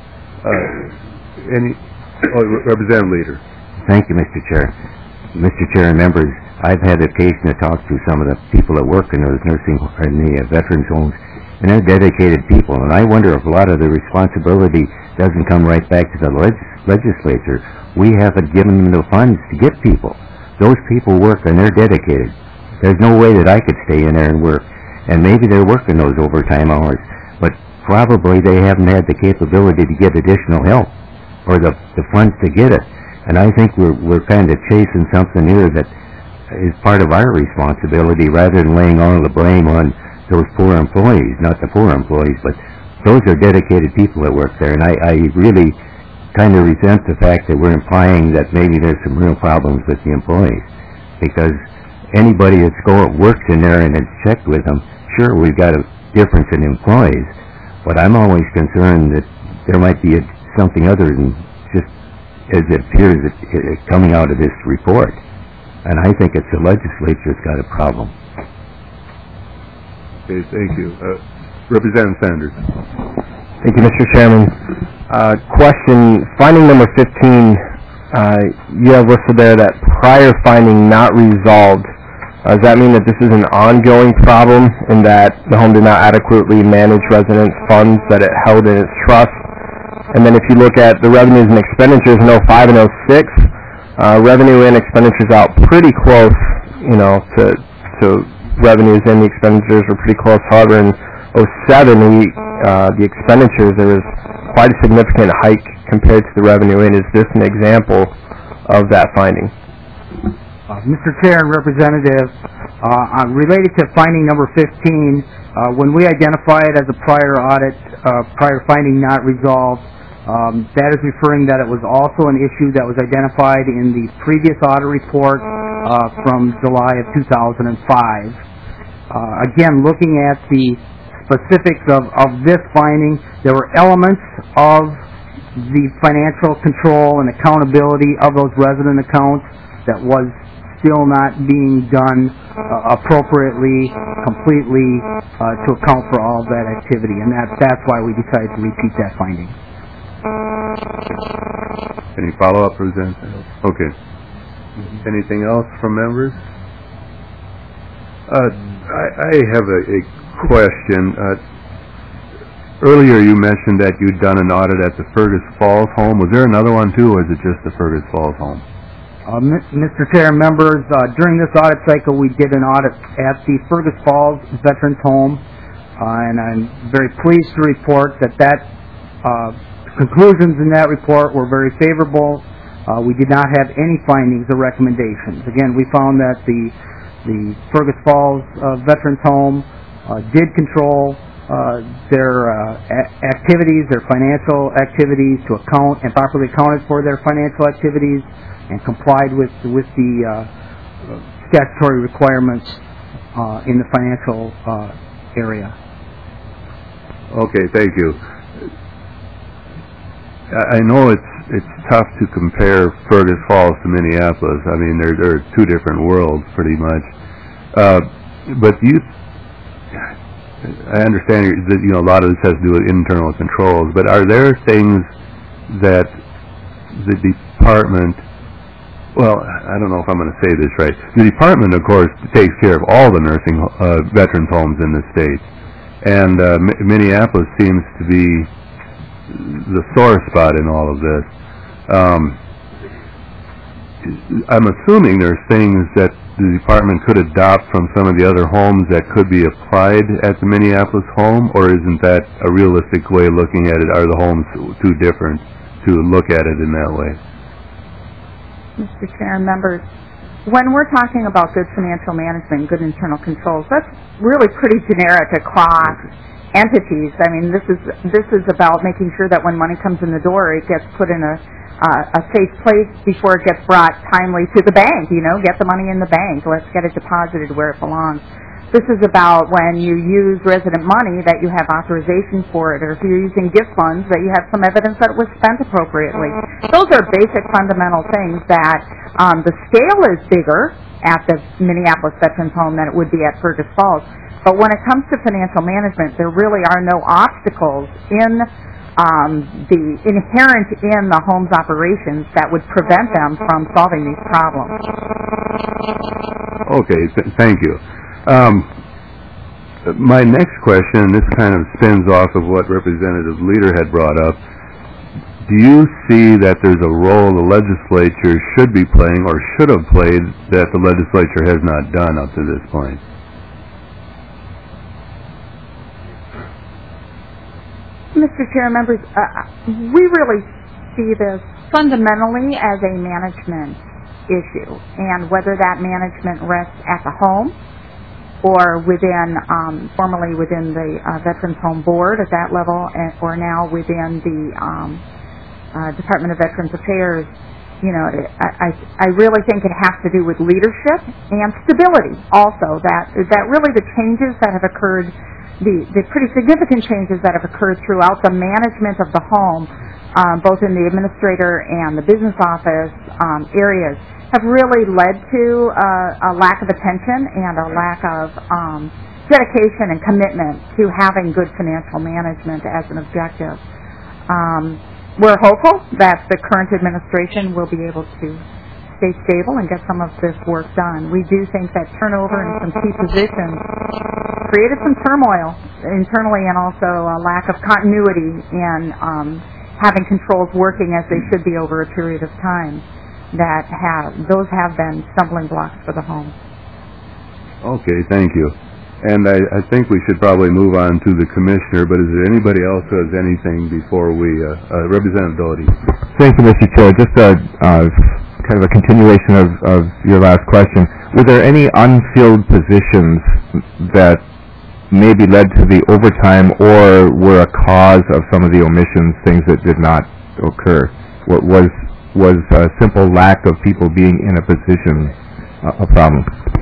Representative Leader. Thank you, Mr. Chair. Mr. Chair and members, I've had the occasion to talk to some of the people that work in those veterans homes, and they're dedicated people, and I wonder if a lot of the responsibility doesn't come right back to the legislature. We haven't given them the funds to get people. Those people work and they're dedicated. There's no way that I could stay in there and work, and maybe they're working those overtime hours, but probably they haven't had the capability to get additional help or the funds to get it. And I think we're kind of chasing something here that is part of our responsibility rather than laying all the blame on those poor employees, not the poor employees, but those are dedicated people that work there. And I really kind of resent the fact that we're implying that maybe there's some real problems with the employees, because anybody that's works in there and it's checked with them, sure, we've got a difference in employees, but I'm always concerned that there might be something other than just as it appears coming out of this report. And I think it's the legislature's got a problem. Okay, thank you. Representative Sanders. Thank you, Mr. Chairman. Question, finding number 15, you have listed there that prior finding not resolved. Does that mean that this is an ongoing problem and that the home did not adequately manage residents' funds that it held in its trust? And then if you look at the revenues and expenditures in 05 and 06, revenue and expenditures out pretty close, to revenues and the expenditures were pretty close. However, in 07, the expenditures, there was quite a significant hike compared to the revenue. And is this an example of that finding? Mr. Chair and Representative, related to finding number 15, when we identify it as a prior audit, prior finding not resolved, that is referring that it was also an issue that was identified in the previous audit report from July of 2005. Again, looking at the specifics of this finding, there were elements of the financial control and accountability of those resident accounts that was still not being done appropriately, completely, to account for all of that activity. And that's why we decided to repeat that finding. Any follow-up, Representative? Okay. Anything else from members? I have a question. Earlier you mentioned that you'd done an audit at the Fergus Falls home. Was there another one too, or is it just the Fergus Falls home? Mr. Chair, members, during this audit cycle we did an audit at the Fergus Falls Veterans Home, and I'm very pleased to report that conclusions in that report were very favorable. We did not have any findings or recommendations. Again, we found that the Fergus Falls Veterans Home did control their activities, their financial activities, to account and properly accounted for their financial activities, and complied with the statutory requirements in the financial area. Okay, thank you. I know it's tough to compare Fergus Falls to Minneapolis. I mean, they're two different worlds, pretty much. But I understand that a lot of this has to do with internal controls. But are there things that the department? Well, I don't know if I'm going to say this right. The department, of course, takes care of all the nursing veterans homes in the state, and Minneapolis seems to be the sore spot in all of this. I'm assuming there's things that the department could adopt from some of the other homes that could be applied at the Minneapolis home, or isn't that a realistic way of looking at it? Are the homes too different to look at it in that way? Mr. Chair and members, when we're talking about good financial management, good internal controls, that's really pretty generic across entities. I mean, this is about making sure that when money comes in the door, it gets put in a safe place before it gets brought timely to the bank. Get the money in the bank. Let's get it deposited where it belongs. This is about when you use resident money that you have authorization for it, or if you're using gift funds that you have some evidence that it was spent appropriately. Those are basic fundamental things that the scale is bigger at the Minneapolis Veterans Home than it would be at Fergus Falls. But when it comes to financial management, there really are no obstacles in the inherent in the home's operations that would prevent them from solving these problems. Okay, thank you. My next question, this kind of spins off of what Representative Leader had brought up. Do you see that there's a role the legislature should be playing or should have played that the legislature has not done up to this point? Mr. Chair, members, we really see this fundamentally as a management issue, and whether that management rests at the home or formerly within the Veterans Home Board at that level, or now within the Department of Veterans Affairs, I really think it has to do with leadership and stability also, that really the changes that have occurred, the pretty significant changes that have occurred throughout the management of the home, both in the administrator and the business office areas, have really led to a lack of attention and a lack of dedication and commitment to having good financial management as an objective. We're hopeful that the current administration will be able to stay stable and get some of this work done. We do think that turnover in some key positions created some turmoil internally, and also a lack of continuity in having controls working as they should be over a period of time. Those have been stumbling blocks for the home. Okay, thank you. And I think we should probably move on to the Commissioner, but is there anybody else who has anything before we... Representative Doherty. Thank you, Mr. Chair. Just kind of a continuation of your last question. Were there any unfilled positions that maybe led to the overtime or were a cause of some of the omissions, things that did not occur? What was a simple lack of people being in a position a problem?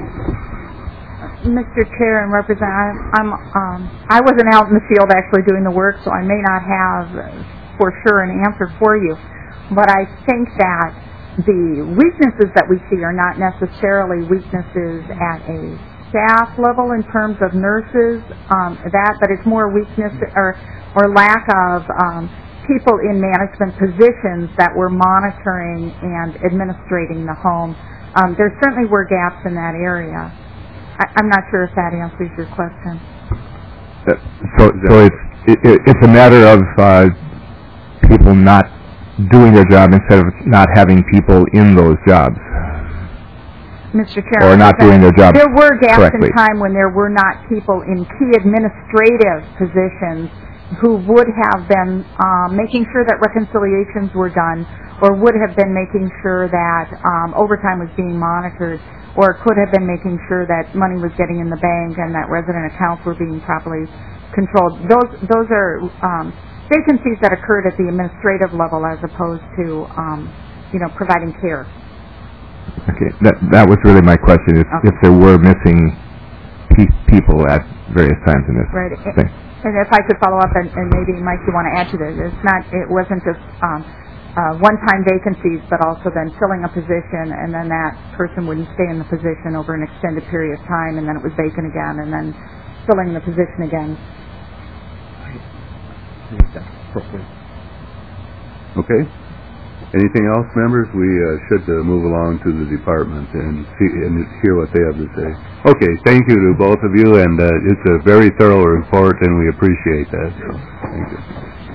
Mr. Chair and Representative, I wasn't out in the field actually doing the work, so I may not have for sure an answer for you. But I think that the weaknesses that we see are not necessarily weaknesses at a staff level in terms of nurses, but it's more weakness or lack of people in management positions that were monitoring and administrating the home. There certainly were gaps in that area. I'm not sure if that answers your question. So it's a matter of people not doing their job instead of not having people in those jobs. Mr. Chairman, or not doing their job there were gaps correctly. in time when there were not people in key administrative positions who would have been making sure that reconciliations were done, or would have been making sure that overtime was being monitored, or could have been making sure that money was getting in the bank and that resident accounts were being properly controlled. Those are vacancies that occurred at the administrative level as opposed to providing care. Okay, that was really my question, if there were missing people at various times in this thing. And if I could follow up, and maybe, Mike, you want to add to this, it wasn't just one-time vacancies, but also then filling a position, and then that person wouldn't stay in the position over an extended period of time, and then it was vacant again, and then filling the position again. Okay. Anything else, members? We should move along to the department and hear what they have to say. Okay, thank you to both of you, and it's a very thorough report, and we appreciate that. Thank you.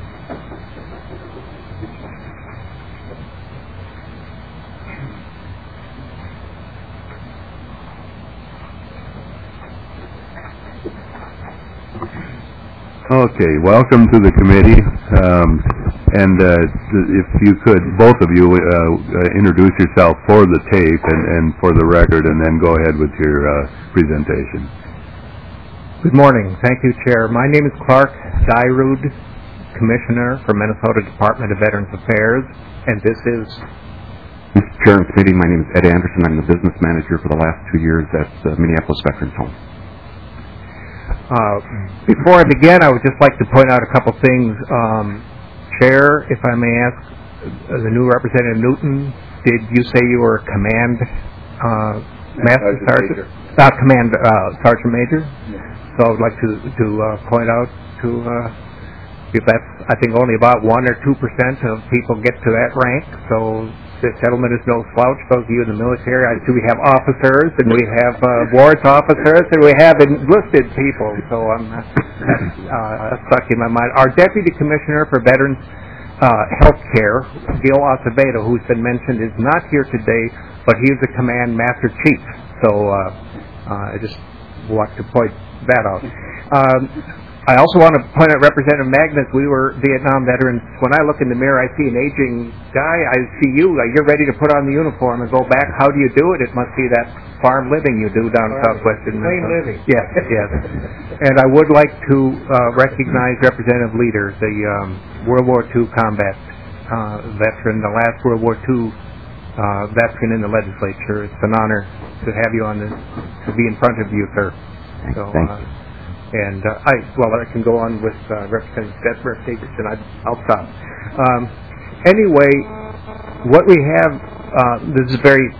Okay, welcome to the committee. If you could, both of you, introduce yourself for the tape and for the record, and then go ahead with your presentation. Good morning. Thank you, Chair. My name is Clark Dyrud, Commissioner for Minnesota Department of Veterans Affairs, and this is... Mr. Chair and Committee, my name is Ed Anderson. I'm the business manager for the last 2 years at the Minneapolis Veterans Home. Before I begin, I would just like to point out a couple things. Chair, if I may ask, the new Representative Newton, did you say you were a command master sergeant? Command sergeant major? Yeah. So I would like to point out if that's, I think only about 1 or 2% of people get to that rank. So this gentleman is no slouch. Those of you in the military, I see we have officers, and we have wards officers, and we have enlisted people. So I'm stuck in my mind. Our Deputy Commissioner for Veterans Health Care, Gil Acevedo, who's been mentioned, is not here today, but he is the Command Master Chief. So I just want to point that out. I also want to point out Representative Magnus. We were Vietnam veterans. When I look in the mirror, I see an aging guy. I see you. You're ready to put on the uniform and go back. How do you do it? It must be that farm living you do down southwestern Minnesota. Plain living. Yes, yes. And I would like to recognize Representative Leader, the World War II combat veteran, the last World War II veteran in the legislature. It's an honor to have you to be in front of you, sir. So, and I can go on with Representative Stetzer, and I'll stop. Anyway, what we have, this is a very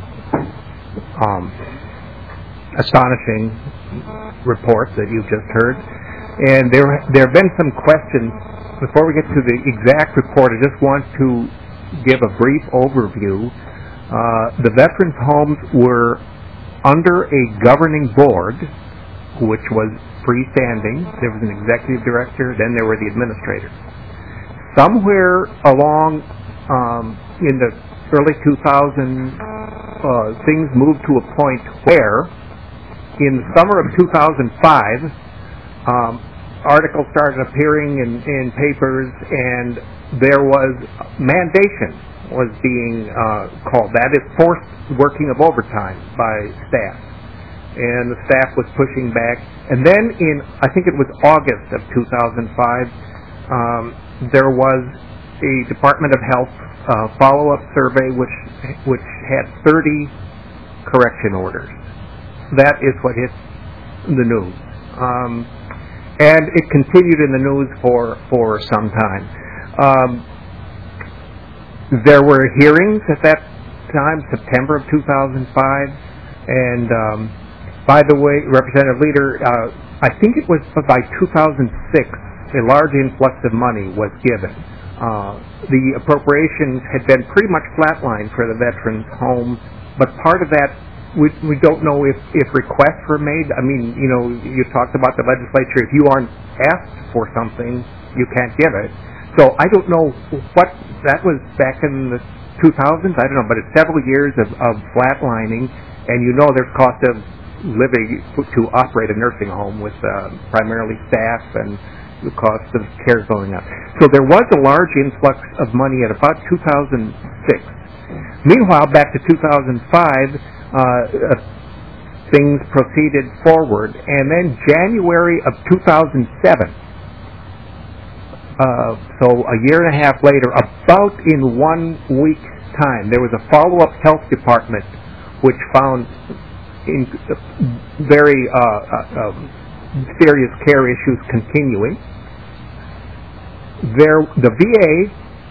astonishing report that you've just heard, and there have been some questions. Before we get to the exact report, I just want to give a brief overview. The veterans' homes were under a governing board, which was freestanding. There was an executive director, then there were the administrators. Somewhere along in the early 2000s, things moved to a point where, in the summer of 2005, articles started appearing in papers, and there was mandation was being called. That is forced working of overtime by staff. And the staff was pushing back. And then in, I think it was August of 2005, there was a Department of Health follow-up survey which had 30 correction orders. That is what hit the news. And it continued in the news for some time. There were hearings at time, September of 2005. And by the way, Representative Leader, I think it was by 2006, a large influx of money was given. The appropriations had been pretty much flatlined for the veterans' home, but part of that, we don't know if requests were made. I mean, you know, you talked about the legislature. If you aren't asked for something, you can't give it. So I don't know what that was back in the 2000s. I don't know, but it's several years of flatlining, and you know there's cost of living to operate a nursing home with primarily staff and the cost of care going up. So there was a large influx of money at about 2006. Meanwhile, back to 2005, things proceeded forward, and then January of 2007, so a year and a half later, about in 1 week's time, there was a follow-up health department which found very serious care issues continuing. The VA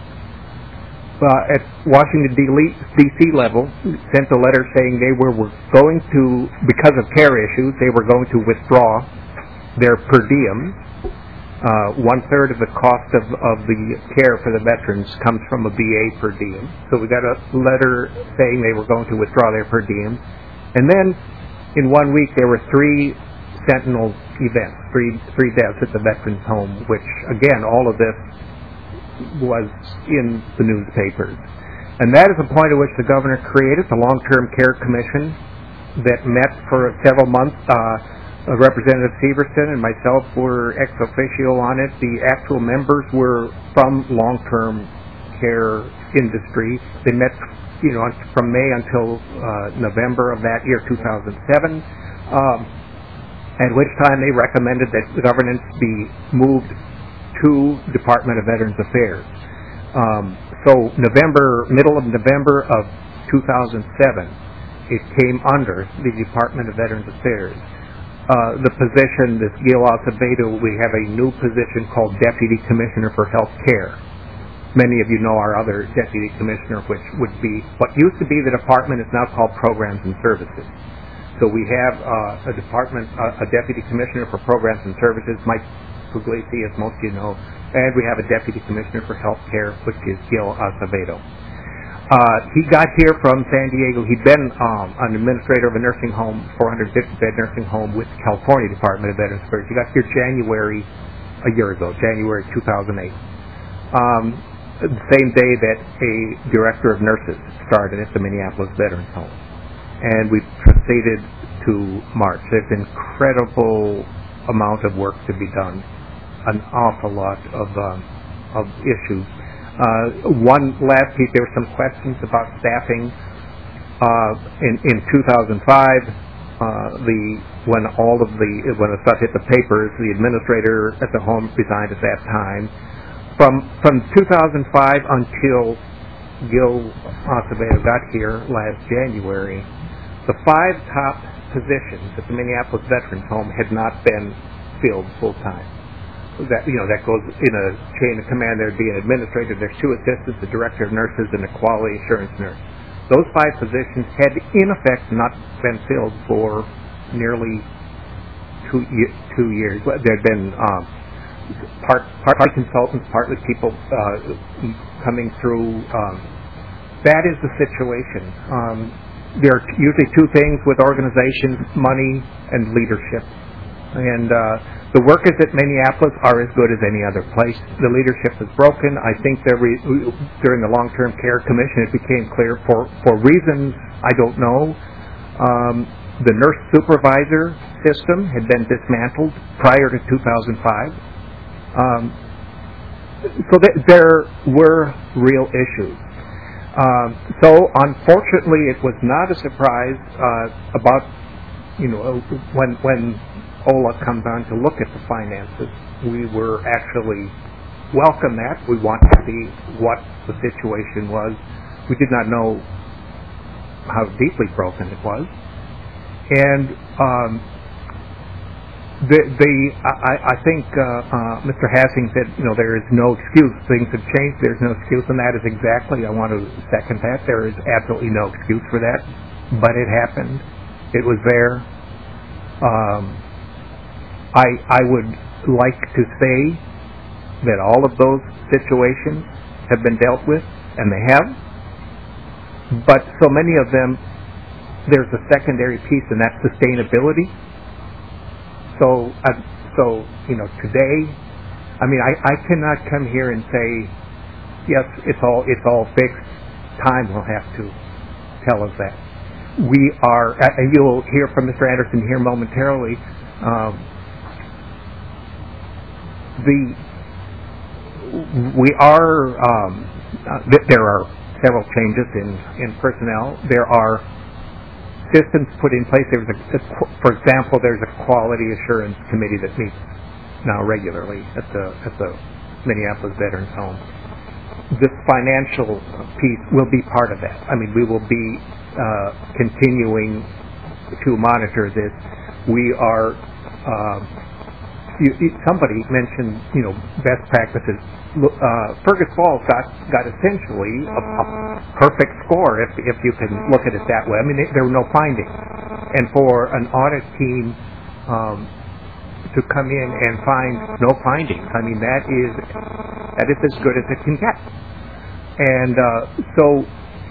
at Washington, D.C. level sent a letter saying they were going to, because of care issues, they were going to withdraw their per diem. 1/3 of the cost of the care for the veterans comes from a VA per diem. So we got a letter saying they were going to withdraw their per diem. And then in 1 week there were 3 sentinel events, three deaths at the veterans home, which again, all of this was in the newspapers. And that is the point at which the governor created the Long-Term Care Commission that met for several months. Representative Severson and myself were ex officio on it. The actual members were from long-term care industry. They met, you know, from May until November of that year, 2007, at which time they recommended that the governance be moved to Department of Veterans Affairs. So middle of November of 2007, it came under the Department of Veterans Affairs. The position, this Gil Acevedo, we have a new position called Deputy Commissioner for Health Care. Many of you know our other Deputy Commissioner, which would be, what used to be the department is now called Programs and Services. So we have a Deputy Commissioner for Programs and Services, Mike Puglisi, as most of you know, and we have a Deputy Commissioner for Health Care, which is Gil Acevedo. He got here from San Diego. He'd been an administrator of a nursing home, 450-bed nursing home with the California Department of Veterans Affairs. He got here January 2008. The same day that a director of nurses started at the Minneapolis Veterans Home. And we proceeded to March. There's an incredible amount of work to be done, an awful lot of issues. One last piece, there were some questions about staffing. In 2005, when the stuff hit the papers, the administrator at the home resigned at that time. From 2005 until Gil Acevedo got here last January, the 5 top positions at the Minneapolis Veterans Home had not been filled full time. That goes in a chain of command. There'd be an administrator, there's 2 assistants, a director of nurses, and a quality assurance nurse. Those 5 positions had in effect not been filled for nearly 2 years. There'd been partly consultants, partly people coming through. That is the situation. There are usually 2 things with organizations: money and leadership. And the workers at Minneapolis are as good as any other place. The leadership is broken. I think during the Long-Term Care Commission it became clear for reasons I don't know. The nurse supervisor system had been dismantled prior to 2005. So there were real issues. So unfortunately it was not a surprise about, when OLA comes on to look at the finances. We were actually welcome that. We wanted to see what the situation was. We did not know how deeply broken it was. And I think Mr. Hassing said, there is no excuse. Things have changed. There's no excuse, and that is exactly. I want to second that. There is absolutely no excuse for that, but it happened. It was there. I would like to say that all of those situations have been dealt with, and they have. But so many of them, there's a secondary piece, and that's sustainability. So today, I cannot come here and say, yes, it's all fixed. Time will have to tell us that. We are, and you'll hear from Mr. Anderson here momentarily. There are several changes in personnel. There are systems put in place. For example, there's a quality assurance committee that meets now regularly at the Minneapolis Veterans Home. This financial piece will be part of that. We will be continuing to monitor this. We are. Somebody mentioned, best practices. Fergus Falls got essentially a perfect score, if you can look at it that way. There were no findings, and for an audit team to come in and find no findings, that is as good as it can get. And so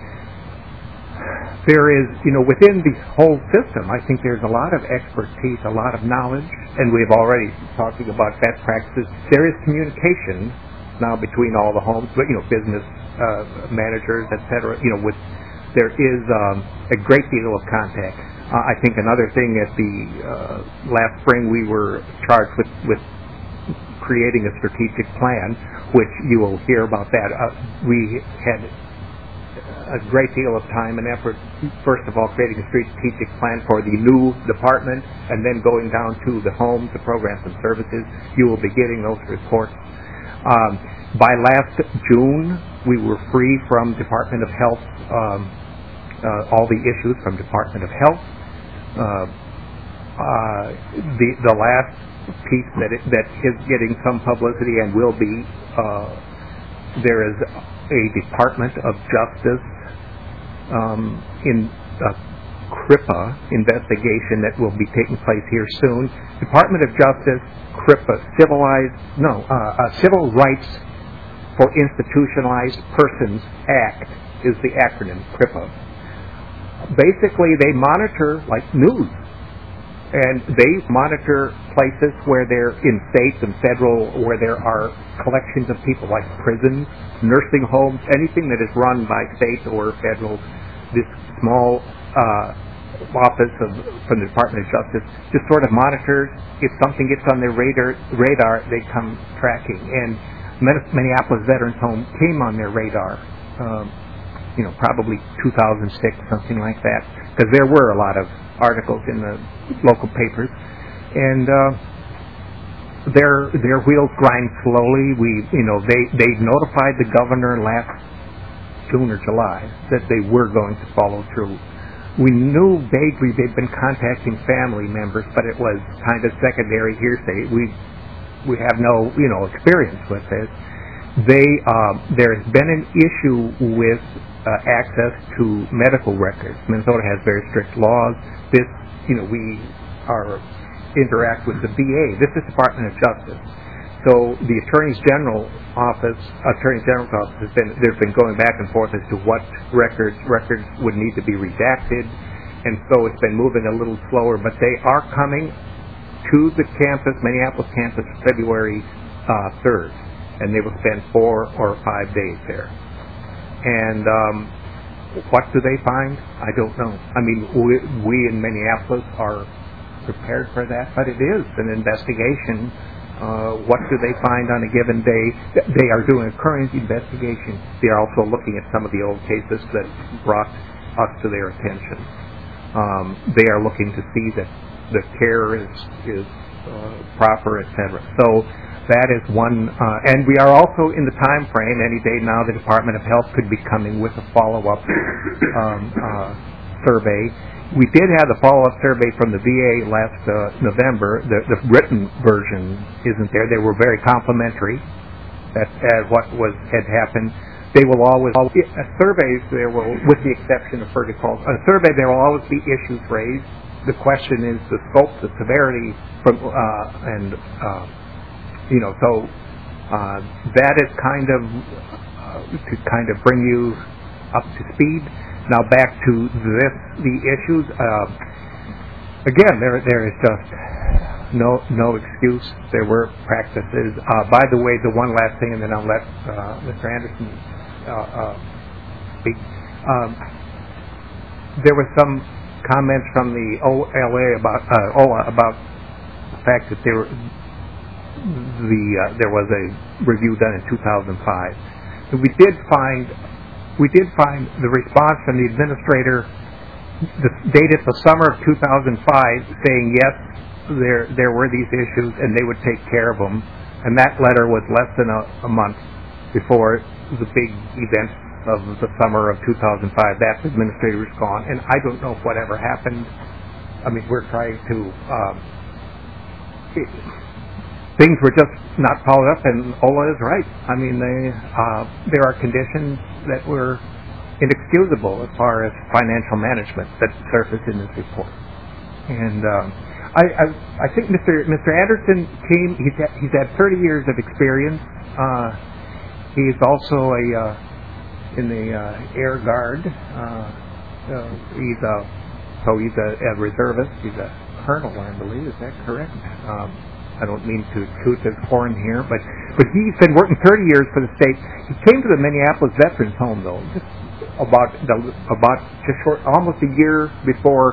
there is, within the whole system, I think there's a lot of expertise, a lot of knowledge, and we've already talking about best practices. There is communication now between all the homes, business managers, etc. There is a great deal of contact. I think another thing at the last spring we were charged with creating a strategic plan, which you will hear about that. We had a great deal of time and effort, first of all, creating a strategic plan for the new department, and then going down to the homes, the programs and services. You will be getting those reports. By last June, we were free from Department of Health, all the issues from Department of Health. The last piece that is getting some publicity and will be, there is a Department of Justice in CRIPA investigation that will be taking place here soon. Department of Justice, CRIPA, Civil Rights for Institutionalized Persons Act is the acronym, CRIPA. Basically, they monitor like news, and they monitor places where they're in state and federal, where there are collections of people like prisons, nursing homes, anything that is run by state or federal. This small office from the Department of Justice just sort of monitors. If something gets on their radar, they come tracking. And Minneapolis Veterans Home came on their radar, probably 2006, something like that, because there were a lot of articles in the local papers, and their wheels grind slowly. They notified the governor last June or July that they were going to follow through. We knew vaguely they'd been contacting family members, but it was kind of secondary hearsay. We have no experience with this. There has been an issue with access to medical records. Minnesota has very strict laws. We interact with the VA. This is Department of Justice. So the Attorney General's office there's been going back and forth as to what records would need to be redacted, and so it's been moving a little slower. But they are coming to the campus, Minneapolis campus, February 3rd, and they will spend 4 or 5 days there. And what do they find? I don't know. We in Minneapolis are prepared for that, but it is an investigation. What do they find on a given day? They are doing a current investigation. They are also looking at some of the old cases that brought us to their attention. They are looking to see that the care is proper, etc. So that is one, and we are also in the time frame. Any day now, the Department of Health could be coming with a follow-up survey. We did have the follow-up survey from the VA last November. The written version isn't there. They were very complimentary at what had happened. They will always surveys. There will, with the exception of FERDA calls, a survey there will always be issues raised. The question is the scope, the severity, so that is kind of to kind of bring you up to speed. Now back to the issues. Again, there is just no excuse. There were practices. By the way, the one last thing, and then I'll let Mr. Anderson speak. There were some comments from the OLA about the fact that there was a review done in 2005. So we did find the response from the administrator dated the summer of 2005 saying yes, there were these issues and they would take care of them, and that letter was less than a month before the big event of the summer of 2005. That administrator was gone, and I don't know whatever happened. I mean, we're trying to things were just not followed up, and Ola is right. I mean, there are conditions that were inexcusable as far as financial management that surfaced in this report. And I think Mr. Anderson came. He's had 30 years of experience. He's also in the Air Guard. He's a reservist. He's a colonel, I believe. Is that correct? I don't mean to toot his horn here, but he's been working 30 years for the state. He came to the Minneapolis Veterans Home, though, just almost a year before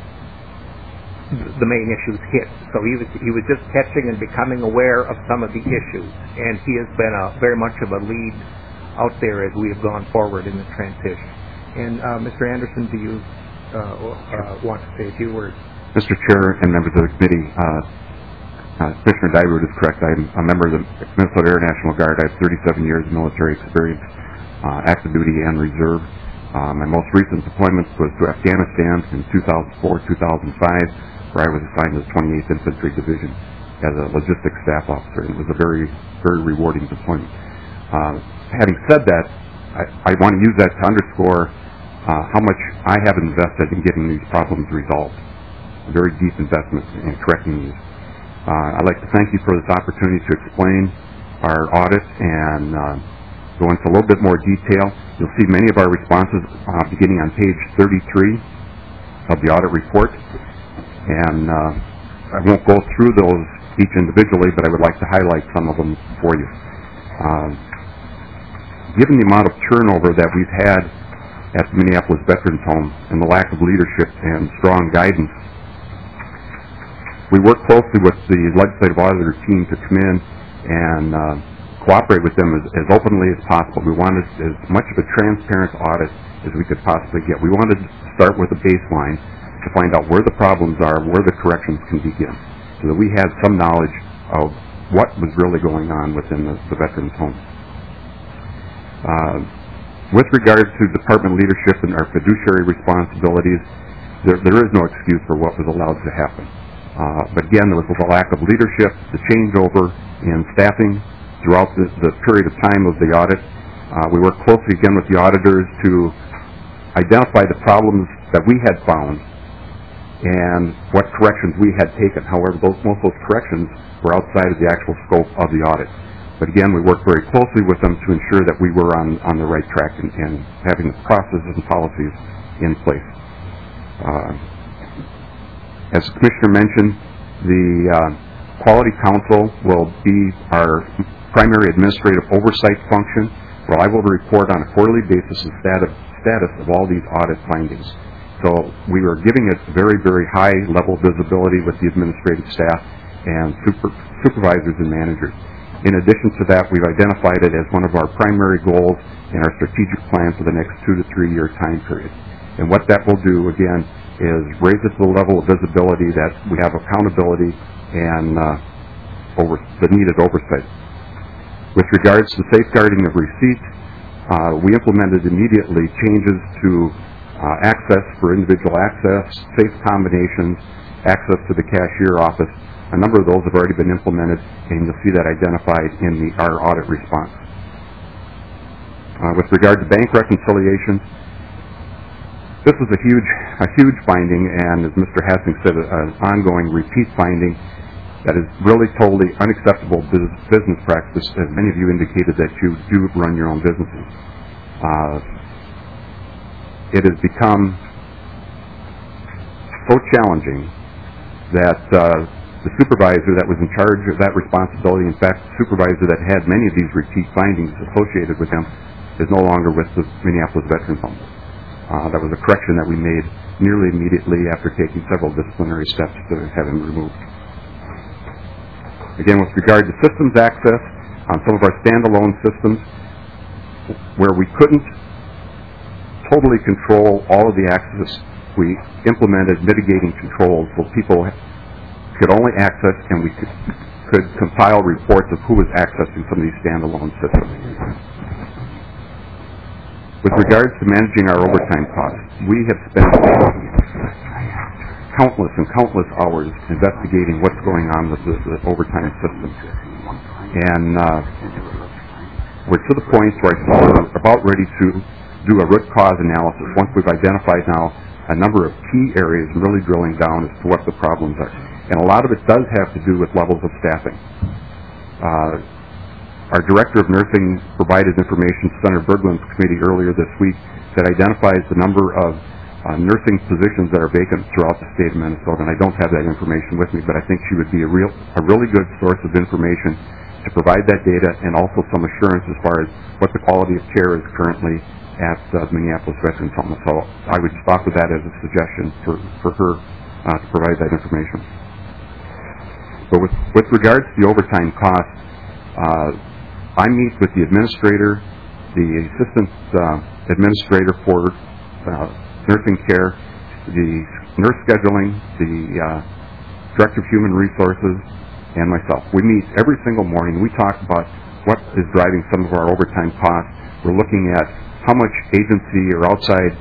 the main issues hit. So he was just catching and becoming aware of some of the issues, and he has been very much of a lead out there as we have gone forward in the transition. And Mr. Anderson, do you want to say a few words? Mr. Chair and members of the committee, Commissioner Dybert is correct. I'm a member of the Minnesota Air National Guard. I have 37 years of military experience, active duty and reserve. My most recent deployment was to Afghanistan in 2004-2005, where I was assigned to the 28th Infantry Division as a logistics staff officer, and it was a very, very rewarding deployment. Having said that, I want to use that to underscore how much I have invested in getting these problems resolved. A very deep investment in correcting these. I'd like to thank you for this opportunity to explain our audit and go into a little bit more detail. You'll see many of our responses beginning on page 33 of the audit report. And I won't go through those each individually, but I would like to highlight some of them for you. Given the amount of turnover that we've had at the Minneapolis Veterans Home and the lack of leadership and strong guidance, we work closely with the legislative auditor team to come in and cooperate with them as openly as possible. We wanted as much of a transparent audit as we could possibly get. We wanted to start with a baseline to find out where the problems are, where the corrections can begin, so that we had some knowledge of what was really going on within the Veterans Home. With regard to department leadership and our fiduciary responsibilities, there is no excuse for what was allowed to happen. But again, there was a lack of leadership, the changeover in staffing throughout the period of time of the audit. We worked closely again with the auditors to identify the problems that we had found and what corrections we had taken. However, most of those corrections were outside of the actual scope of the audit. But again, we worked very closely with them to ensure that we were on the right track and having the processes and policies in place. As the Commissioner mentioned, the Quality Council will be our primary administrative oversight function, where I will report on a quarterly basis the status of all these audit findings. So we are giving it very, very high level visibility with the administrative staff and supervisors and managers. In addition to that, we've identified it as one of our primary goals in our strategic plan for the next 2 to 3 year time period. And what that will do, again, is raise it to the level of visibility that we have accountability and the needed oversight. With regards to safeguarding of receipts, we implemented immediately changes to access for individual access, safe combinations, access to the cashier office. A number of those have already been implemented, and you'll see that identified in our audit response. With regard to bank reconciliations, this is a huge finding, and as Mr. Hassing said, an ongoing repeat finding that is really totally unacceptable business practice, as many of you indicated that you do run your own businesses. It has become so challenging that the supervisor that was in charge of that responsibility, in fact, the supervisor that had many of these repeat findings associated with him, is no longer with the Minneapolis Veterans Home. That was a correction that we made nearly immediately after taking several disciplinary steps to have him removed. Again, with regard to systems access, on some of our standalone systems, where we couldn't totally control all of the access, we implemented mitigating controls so people could only access, and we could compile reports of who was accessing some of these standalone systems. With regards to managing our overtime costs, we have spent countless hours investigating what's going on with the overtime system. And we're to the point where we're about ready to do a root cause analysis once we've identified now a number of key areas and really drilling down as to what the problems are. And a lot of it does have to do with levels of staffing. Our Director of Nursing provided information to Senator Berglund's committee earlier this week that identifies the number of nursing positions that are vacant throughout the state of Minnesota, and I don't have that information with me, but I think she would be a really good source of information to provide that data and also some assurance as far as what the quality of care is currently at Minneapolis Veterans Home. So I would stop with that as a suggestion for her to provide that information. So with regards to the overtime costs, I meet with the administrator, the assistant administrator for nursing care, the nurse scheduling, the director of human resources, and myself. We meet every single morning. We talk about what is driving some of our overtime costs. We're looking at how much agency or outside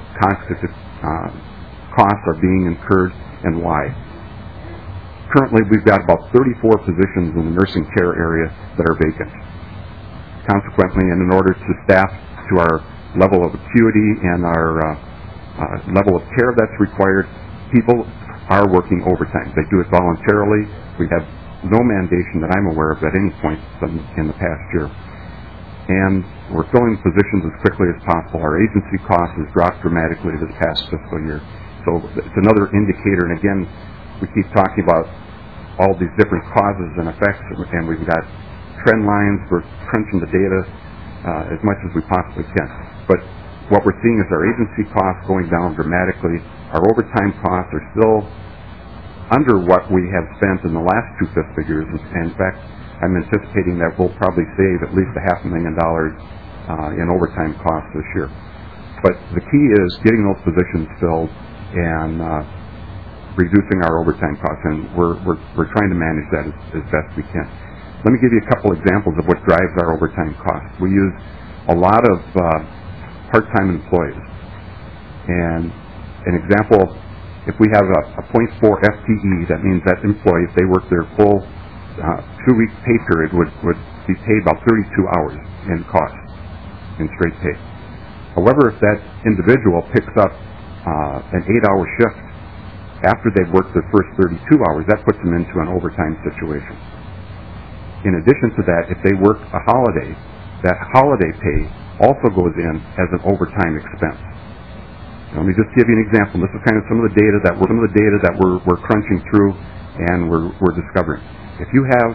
costs are being incurred and why. Currently, we've got about 34 positions in the nursing care area that are vacant. Consequently, and in order to staff to our level of acuity and our level of care that's required, people are working overtime. They do it voluntarily. We have no mandation that I'm aware of at any point in the past year. And we're filling positions as quickly as possible. Our agency cost has dropped dramatically this past fiscal year. So it's another indicator, and again, we keep talking about all these different causes and effects, and we've got trend lines. We're crunching the data as much as we possibly can. But what we're seeing is our agency costs going down dramatically. Our overtime costs are still under what we have spent in the last two fiscal years. And in fact, I'm anticipating that we'll probably save at least $500,000 in overtime costs this year. But the key is getting those positions filled and reducing our overtime costs, and we're trying to manage that as best we can. Let me give you a couple examples of what drives our overtime costs. We use a lot of part-time employees. And an example, if we have a 0.4 FTE, that means that employee, if they work their full 2-week pay period, would be paid about 32 hours in cost, in straight pay. However, if that individual picks up an 8-hour shift after they've worked their first 32 hours, that puts them into an overtime situation. In addition to that, if they work a holiday, that holiday pay also goes in as an overtime expense. Now, let me just give you an example. This is kind of some of the data that we're crunching through and we're discovering. If you have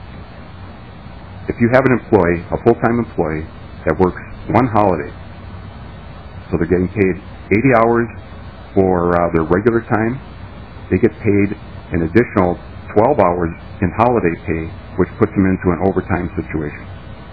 an employee, a full-time employee that works one holiday, so they're getting paid 80 hours for their regular time, they get paid an additional 12 hours in holiday pay, which puts them into an overtime situation.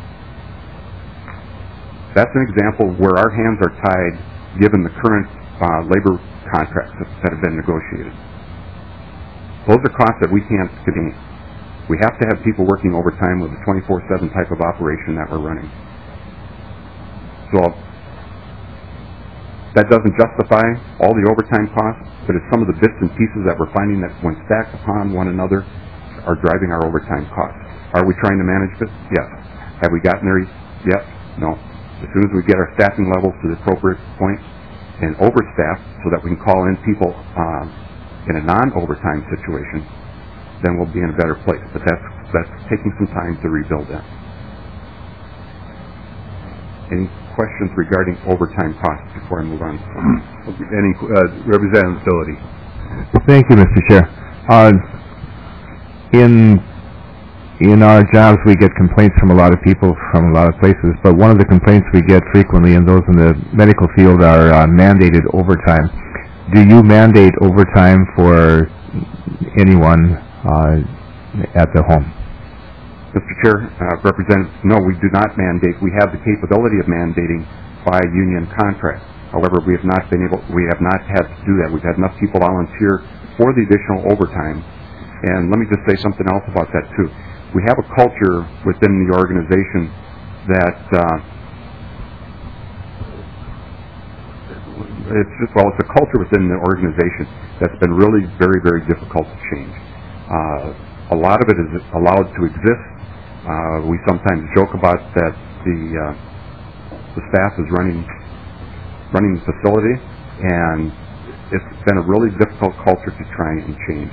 That's an example where our hands are tied given the current labor contracts that have been negotiated. Those are costs that we can't contain. We have to have people working overtime with a 24/7 type of operation that we're running. So That doesn't justify all the overtime costs, but it's some of the bits and pieces that we're finding that when stacked upon one another are driving our overtime costs. Are we trying to manage this? Yes. Have we gotten there yet? No. As soon as we get our staffing levels to the appropriate point and overstaff so that we can call in people in a non-overtime situation, then we'll be in a better place. But that's taking some time to rebuild that. Any questions regarding overtime costs before I move on? Any Representative Doherty? Thank you, Mr. Chair. In our jobs, we get complaints from a lot of people from a lot of places, but one of the complaints we get frequently, and those in the medical field, are mandated overtime. Do you mandate overtime for anyone at the home? Mr. Chair, Representative, no, we do not mandate. We have the capability of mandating by union contract. However, we have not had to do that. We've had enough people volunteer for the additional overtime. And let me just say something else about that too. We have a culture within the organization that it's a culture within the organization that's been really very, very difficult to change. A lot of it is allowed to exist. We sometimes joke about that the staff is running the facility, and it's been a really difficult culture to try and change.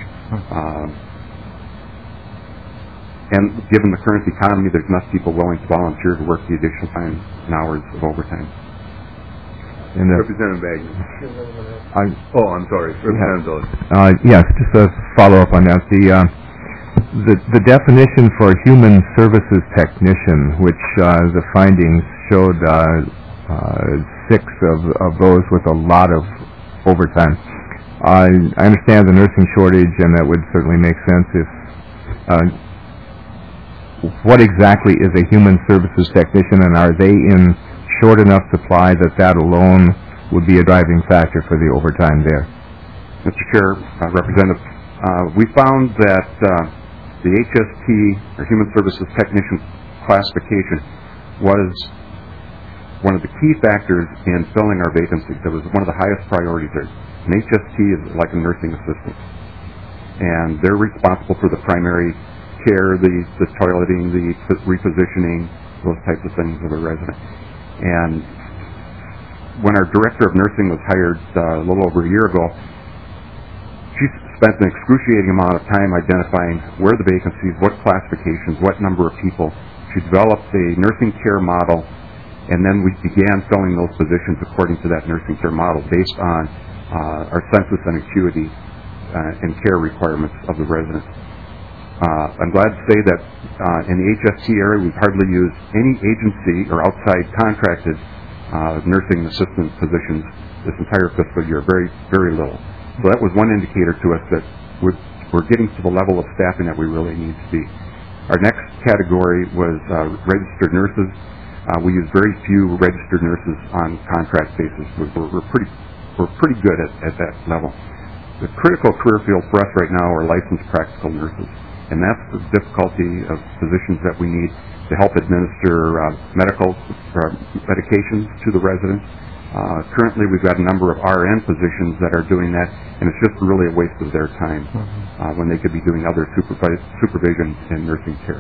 And given the current economy, there's enough people willing to volunteer to work the additional time and hours of overtime. And Representative Magnus. I'm sorry. Representative Yes, just a follow-up on that. The definition for human services technician, which the findings showed 6 of those with a lot of overtime. I understand the nursing shortage, and that would certainly make sense if... what exactly is a human services technician, and are they in short enough supply that alone would be a driving factor for the overtime there? Mr. Chair, Representative, we found that the HST, or Human Services Technician classification, was one of the key factors in filling our vacancies. That was one of the highest priorities there. An HST is like a nursing assistant, and they're responsible for the primary care, the toileting, the repositioning, those types of things of a resident. And when our director of nursing was hired a little over a year ago, she spent an excruciating amount of time identifying where the vacancies, what classifications, what number of people. She developed a nursing care model, and then we began filling those positions according to that nursing care model based on our census and acuity and care requirements of the residents. I'm glad to say that in the HST area, we've hardly used any agency or outside contracted nursing assistant positions this entire fiscal year, very, very little. So that was one indicator to us that we're getting to the level of staffing that we really need to be. Our next category was registered nurses. We use very few registered nurses on contract basis. We're pretty good at that level. The critical career field for us right now are licensed practical nurses, and that's the difficulty of positions that we need to help administer medications to the residents. Currently, we've got a number of RN positions that are doing that, and it's just really a waste of their time when they could be doing other supervision and nursing care.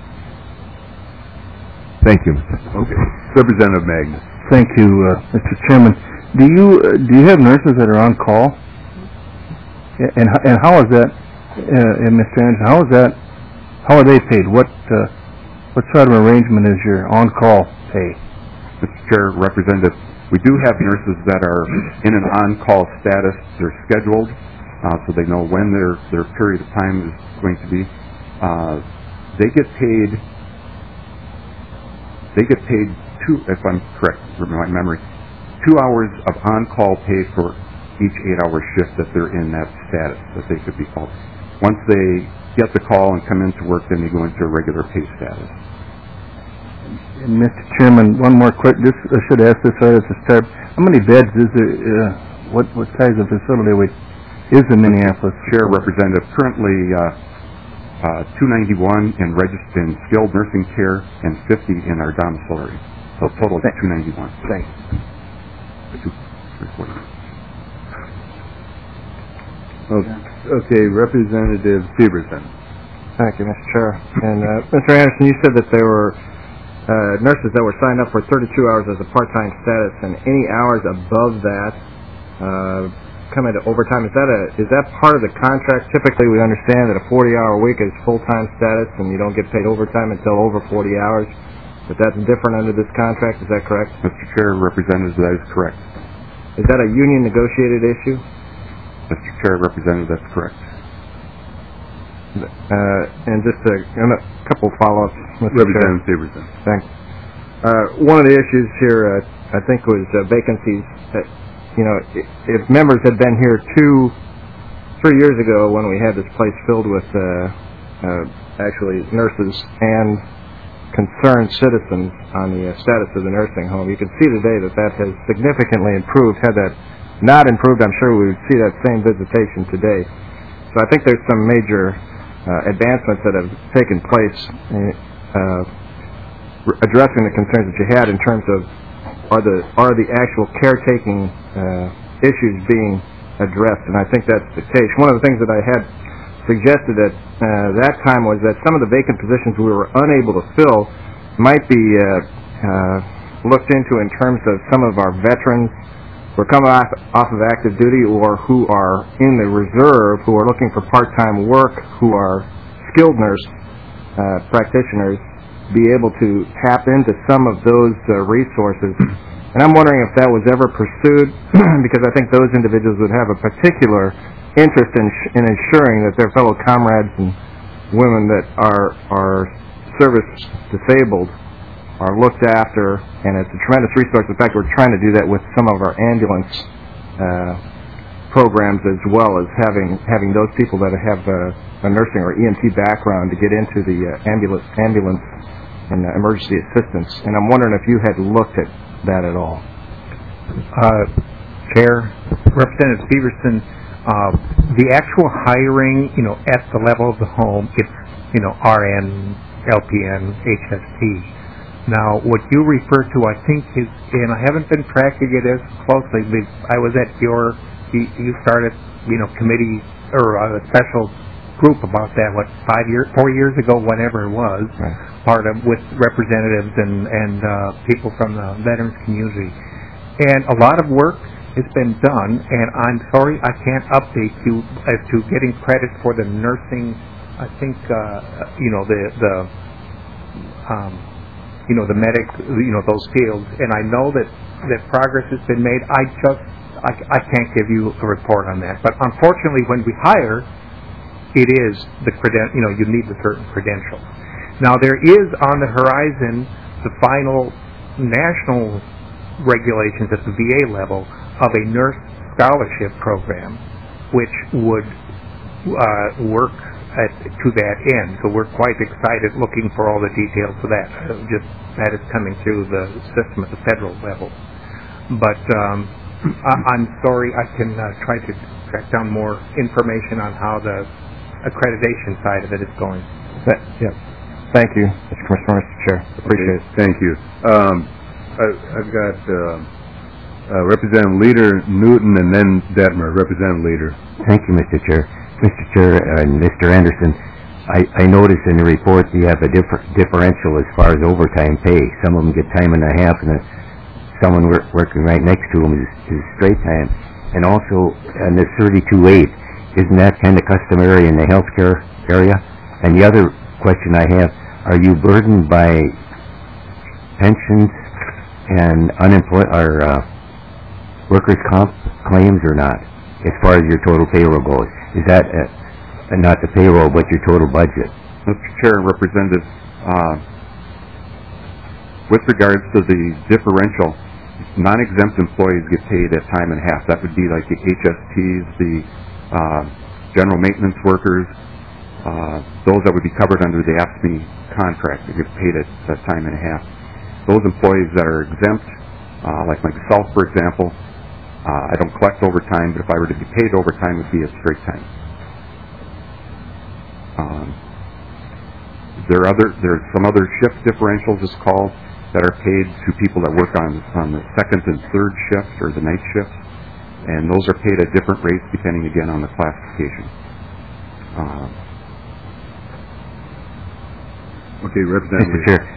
Thank you. Okay. Representative Magnus. Thank you, Mr. Chairman. Do you have nurses that are on call? And how is that, Mr. Anderson? How are they paid? What sort of arrangement is your on-call pay? Mr. Chair, Representative, we do have nurses that are in an on-call status. They're scheduled, so they know when their period of time is going to be. They get paid if I'm correct from my memory, 2 hours of on-call pay for each 8-hour shift that they're in that status, that they could be called. Once they get the call and come into work, then they go into a regular pay status. And Mr. Chairman, one more quick. I should ask this right at the start. How many beds is there? What size of facility is in Minneapolis? Chair, Representative, currently 291 in registered in skilled nursing care and 50 in our domiciliary. So total of 291. Thanks. report. Okay, Representative Severson. Thank you, Mr. Chair. And Mr. Anderson, you said that there were nurses that were signed up for 32 hours as a part-time status, and any hours above that come into overtime. Is that part of the contract? Typically, we understand that a 40-hour week is full-time status, and you don't get paid overtime until over 40 hours. But that's different under this contract. Is that correct? Mr. Chair, Representative, that is correct. Is that a union negotiated issue? Mr. Chair, Representative, that's correct. And just a couple follow-ups, Mr. Representative Severson. Thanks. One of the issues here, I think, was vacancies. If members had been here 3 years ago when we had this place filled with actually nurses and concerned citizens on the status of the nursing home, you can see today that has significantly improved. Had that not improved, I'm sure we would see that same visitation today. So I think there's some major advancements that have taken place addressing the concerns that you had in terms of are the actual caretaking issues being addressed, and I think that's the case. One of the things that I had suggested at that time was that some of the vacant positions we were unable to fill might be looked into in terms of some of our veterans who are coming off of active duty or who are in the reserve, who are looking for part-time work, who are skilled nurse practitioners, be able to tap into some of those resources. And I'm wondering if that was ever pursued, because I think those individuals would have a particular interest in ensuring that their fellow comrades and women that are service disabled are looked after, and it's a tremendous resource. In fact, we're trying to do that with some of our ambulance programs, as well as having those people that have a nursing or EMT background to get into the ambulance and emergency assistance. And I'm wondering if you had looked at that at all. Chair, Representative Severson, the actual hiring, at the level of the home, it's, RN, LPN, HST. Now, what you refer to, I think, is, and I haven't been tracking it as closely, but I was at you started, committee, or a special group about that, 4 years ago, whenever it was, right. Part of, with representatives and people from the veterans community. And a lot of work has been done, and I'm sorry I can't update you as to getting credit for the nursing, I think, the medic, those fields, and I know that progress has been made. I can't give you a report on that. But unfortunately, when we hire, it is the you need the certain credentials. Now, there is on the horizon the final national regulations at the VA level of a nurse scholarship program, which would work to that end. So we're quite excited looking for all the details for that. That is coming through the system at the federal level. But I'm sorry, I can try to track down more information on how the accreditation side of it is going. Yeah. Thank you, Mr. Commissioner, Mr. Chair. Appreciate it. Thank you. I've got Representative Leader Newton and then Detmer. Representative Leader. Thank you, Mr. Chair. Mr. Chair and Mr. Anderson, I noticed in the report you have a differential as far as overtime pay. Some of them get time and a half, and someone working right next to them is straight time. And also, in this 32.8, isn't that kind of customary in the healthcare area? And the other question I have, are you burdened by pensions and workers' comp claims or not, as far as your total payroll goes? Is that not the payroll, but your total budget? Mr. Chair and Representative, with regards to the differential, non-exempt employees get paid at time and a half. That would be like the HSTs, the general maintenance workers, those that would be covered under the AFSCME contract that get paid at time and a half. Those employees that are exempt, like myself, for example, I don't collect overtime, but if I were to be paid overtime, it would be at straight time. There's some other shift differentials, it's called, that are paid to people that work on the second and third shift or the night shift, and those are paid at different rates depending again on the classification. Okay, Representative. Mr. Chair,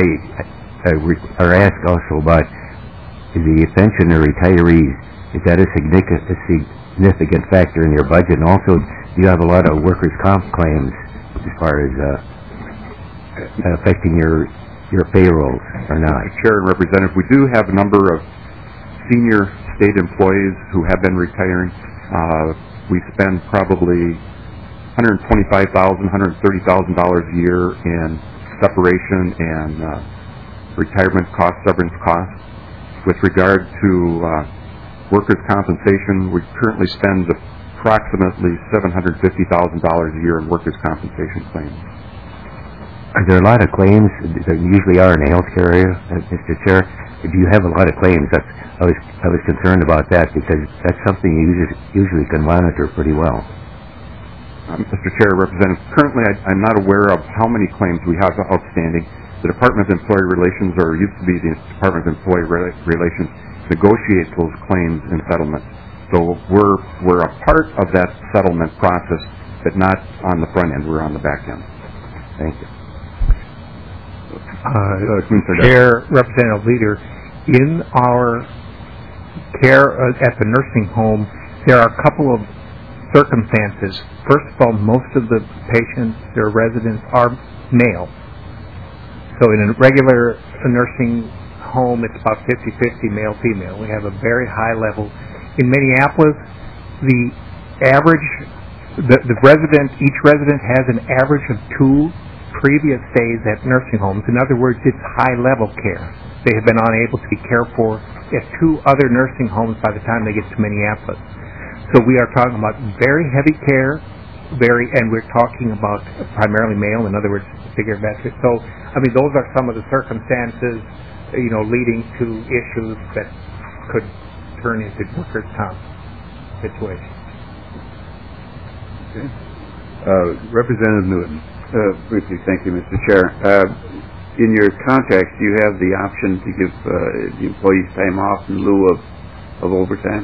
I ask also about the pension of retirees. Is that a significant factor in your budget? And also, do you have a lot of workers' comp claims as far as affecting your payrolls or not? Mr. Chair and Representative, we do have a number of senior state employees who have been retiring. We spend probably $125,000, $130,000 a year in separation and retirement costs, severance costs. With regard to workers' compensation, we currently spend approximately $750,000 a year in workers' compensation claims. Are there a lot of claims? There usually are in the healthcare area, Mr. Chair. Do you have a lot of claims? I was concerned about that because that's something you usually can monitor pretty well. Mr. Chair, Representative, currently I'm not aware of how many claims we have outstanding. The Department of Employee Relations, or used to be the Department of Employee Relations, negotiates those claims in settlement. So we're a part of that settlement process, but not on the front end. We're on the back end. Thank you. Chair, Representative Leader, in our care at the nursing home, there are a couple of circumstances. First of all, most of the patients, their residents, are male. So in a regular nursing home, it's about 50-50 male-female. We have a very high level. In Minneapolis, each resident has an average of 2 previous stays at nursing homes. In other words, it's high-level care. They have been unable to be cared for at 2 other nursing homes by the time they get to Minneapolis. So we are talking about very heavy care, and we're talking about primarily male, in other words, bigger veterans. So, I mean, those are some of the circumstances, leading to issues that could turn into workers' comp situations. Okay. Representative Newton. Briefly, thank you, Mr. Chair. In your contracts, do you have the option to give the employees time off in lieu of overtime?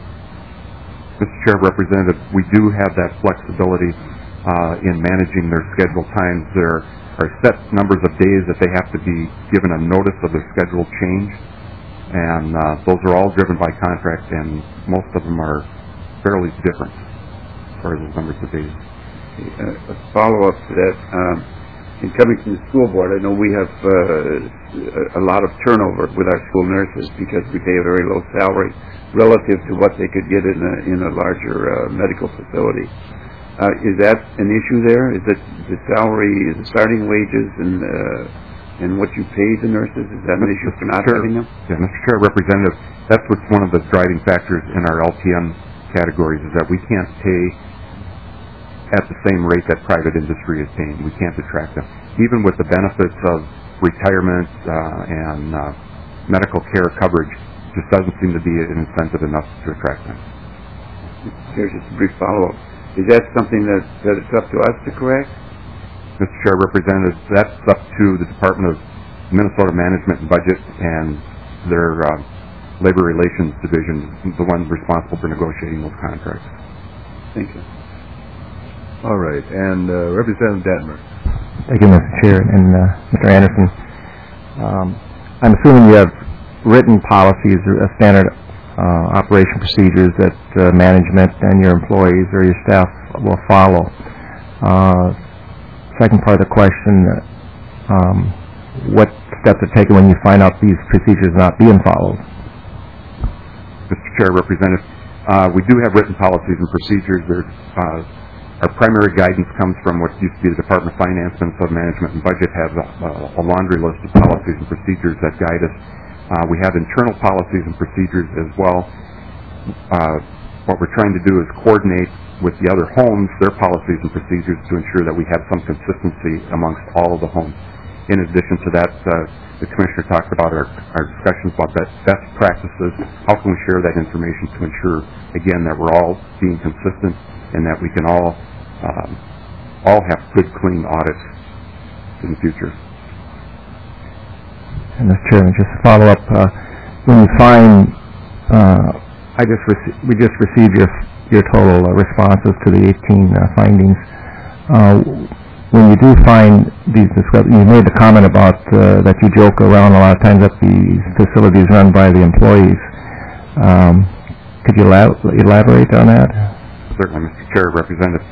Mr. Chair, Representative, we do have that flexibility in managing their schedule times. There are set numbers of days that they have to be given a notice of their schedule change, and those are all driven by contract, and most of them are fairly different as far as those numbers of days. A follow-up to that, in coming from the school board, I know we have a lot of turnover with our school nurses because we pay a very low salary relative to what they could get in a larger medical facility. Is that an issue there? Is that the salary, the starting wages, and what you pay the nurses? Is that an issue for not having them? Yeah, Mr. Chair, Representative, that's what's one of the driving factors in our LPN categories is that we can't pay at the same rate that private industry is paying. We can't attract them. Even with the benefits of retirement and medical care coverage, just doesn't seem to be an incentive enough to attract them. Here's just a brief follow-up. Is that something that it's up to us to correct? Mr. Chair, Representative, that's up to the Department of Minnesota Management and Budget and their Labor Relations Division, the ones responsible for negotiating those contracts. Thank you. All right, and Representative Detmer. Thank you, Mr. Chair, and Mr. Anderson. I'm assuming you have written policies or standard operation procedures that management and your employees or your staff will follow. Second part of the question, what steps are taken when you find out these procedures are not being followed? Mr. Chair, Representative, we do have written policies and procedures. Our primary guidance comes from what used to be the Department of Finance, Minnesota Management and Budget has a laundry list of policies and procedures that guide us. We have internal policies and procedures as well. What we're trying to do is coordinate with the other homes, their policies and procedures to ensure that we have some consistency amongst all of the homes. In addition to that, the Commissioner talked about our discussions about best practices. How can we share that information to ensure, again, that we're all being consistent and that we can all have good, clean audits in the future. Mr. Chairman, just to follow up, when you find, we just received your total responses to the 18 findings. When you do find these discrepancies, you made the comment about that you joke around a lot of times that these facilities run by the employees. Could you elaborate on that? Certainly, Mr. Chair, Representative.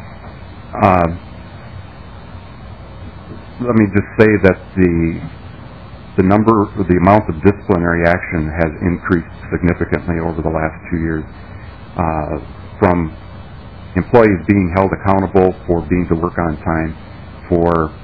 Let me just say that the amount of disciplinary action has increased significantly over the last 2 years, from employees being held accountable for being to work on time, for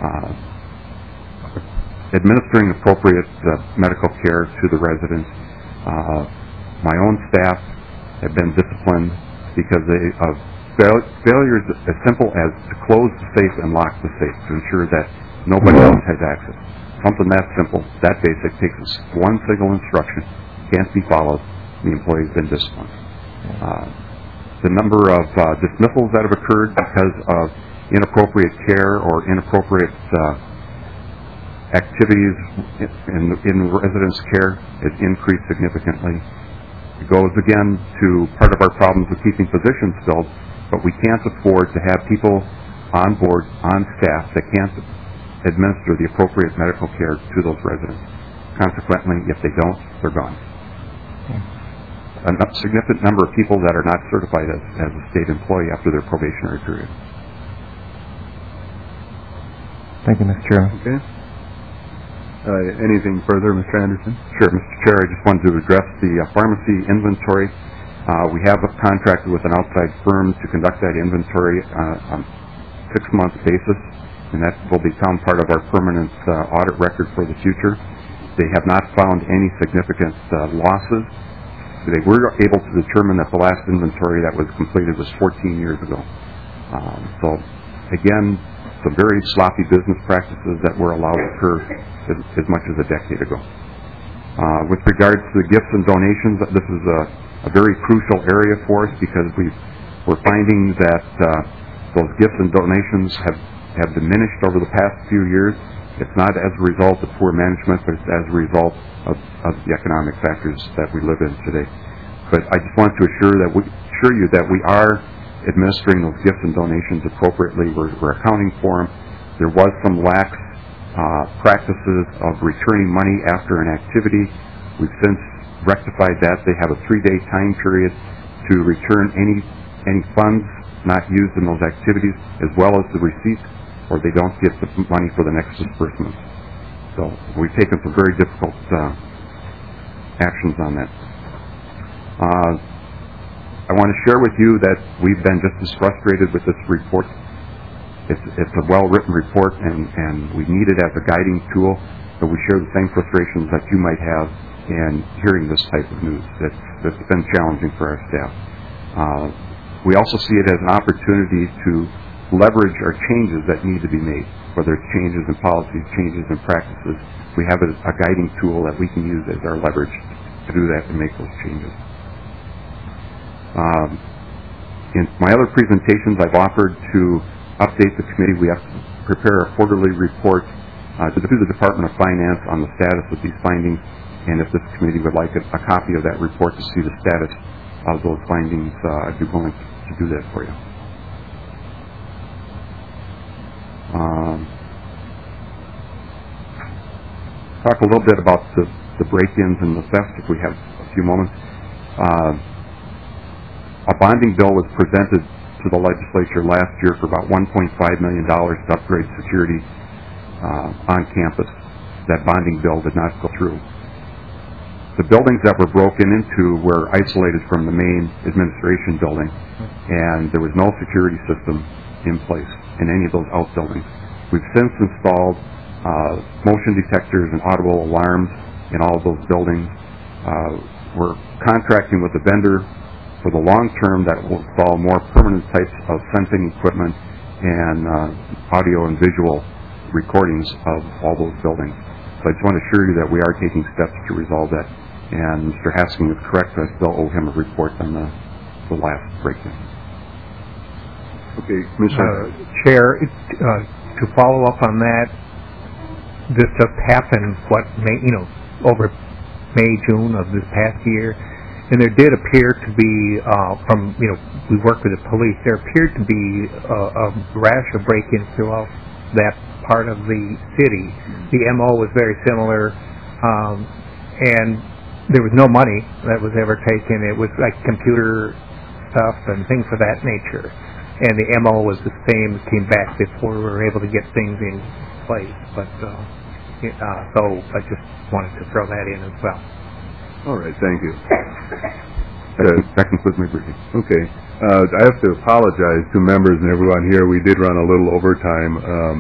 administering appropriate medical care to the residents. My own staff have been disciplined because of failures as simple as to close the safe and lock the safe to ensure that nobody else has access. Something that simple, that basic, takes one single instruction, can't be followed, the employee's been disciplined. The number of dismissals that have occurred because of inappropriate care or inappropriate activities in residents' care has increased significantly. It goes again to part of our problems with keeping positions filled, but we can't afford to have people on board, on staff, that can't administer the appropriate medical care to those residents. Consequently, if they don't, they're gone. A significant number of people that are not certified as a state employee after their probationary period. Thank you, Mr. Chairman. Okay. Anything further, Mr. Anderson? Sure, Mr. Chair. I just wanted to address the pharmacy inventory. We have contracted with an outside firm to conduct that inventory on a 6-month basis, and that will become part of our permanent audit record for the future. They have not found any significant losses. They were able to determine that the last inventory that was completed was 14 years ago. So, again, some very sloppy business practices that were allowed to occur as much as a decade ago. With regards to the gifts and donations, this is a very crucial area for us because we're finding that those gifts and donations have diminished over the past few years. It's not as a result of poor management, but it's as a result of the economic factors that we live in today. But I just want to assure you that we are administering those gifts and donations appropriately. We're accounting for them. There was some lax practices of returning money after an activity. We've since rectified that. They have a 3-day time period to return any funds not used in those activities, as well as the receipt, or they don't get the money for the next disbursement. So we've taken some very difficult actions on that. I want to share with you that we've been just as frustrated with this report. It's a well-written report, and we need it as a guiding tool, but we share the same frustrations that you might have in hearing this type of news. That's been challenging for our staff. We also see it as an opportunity to leverage our changes that need to be made, whether it's changes in policies, changes in practices. We have a guiding tool that we can use as our leverage to do that and make those changes. In my other presentations, I've offered to update the committee. We have to prepare a quarterly report to the Department of Finance on the status of these findings, and if this committee would like a copy of that report to see the status of those findings, I'd be willing to do that for you. Talk a little bit about the break-ins and the theft, if we have a few moments. A bonding bill was presented to the legislature last year for about $1.5 million to upgrade security on campus. That bonding bill did not go through. The buildings that were broken into were isolated from the main administration building, and there was no security system in place in any of those outbuildings. We've since installed motion detectors and audible alarms in all of those buildings. We're contracting with a vendor for the long term that will install more permanent types of sensing equipment and audio and visual recordings of all those buildings. So I just want to assure you that we are taking steps to resolve that. And Mr. Hasking is correct. I still owe him a report on the last break-in. Okay, Commissioner. Chair, to follow up on that, this just happened, over May, June of this past year, and there did appear to be, we worked with the police, there appeared to be a rash of break-ins throughout that part of the city. The MO was very similar, and there was no money that was ever taken. It was like computer stuff and things of that nature. And the MO was the same, came back before we were able to get things in place. But so I just wanted to throw that in as well. All right, thank you. That concludes my briefing. Okay. I have to apologize to members and everyone here. We did run a little overtime.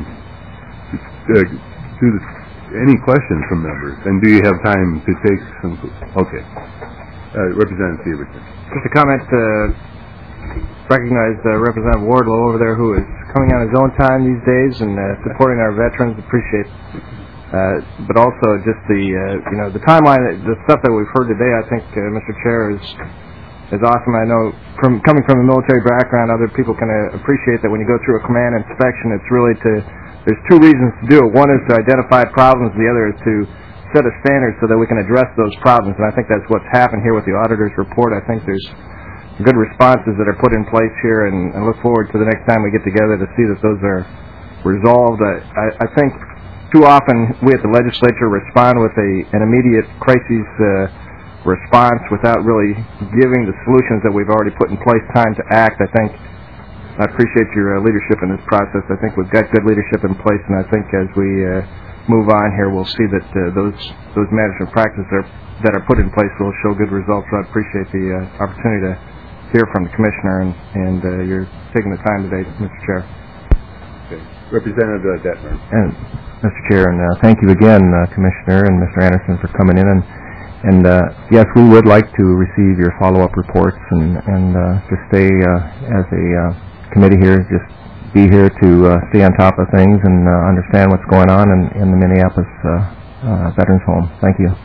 Any questions from members? And do you have time to take some? Okay. Representative Stevenson. Just a comment to recognize Representative Wardlow over there, who is coming on his own time these days and supporting our veterans. Appreciate but also just the timeline, the stuff that we've heard today. I think, Mr. Chair, is awesome. I know coming from a military background, other people can appreciate that when you go through a command inspection, it's really there's two reasons to do it. One is to identify problems. The other is to set a standard so that we can address those problems. And I think that's what's happened here with the auditor's report. I think there's good responses that are put in place here, and look forward to the next time we get together to see that those are resolved. I think too often we at the legislature respond with an immediate crisis response without really giving the solutions that we've already put in place time to act. I appreciate your leadership in this process. I think we've got good leadership in place, and I think as we move on here, we'll see that those management practices that are put in place will show good results. So I appreciate the opportunity to hear from the Commissioner, and you're taking the time today, Mr. Chair. Okay. Representative Detmer. And Mr. Chair, and thank you again, Commissioner and Mr. Anderson, for coming in. And yes, we would like to receive your follow-up reports and to stay as a committee here, just be here to stay on top of things and understand what's going on in the Minneapolis Veterans Home. Thank you.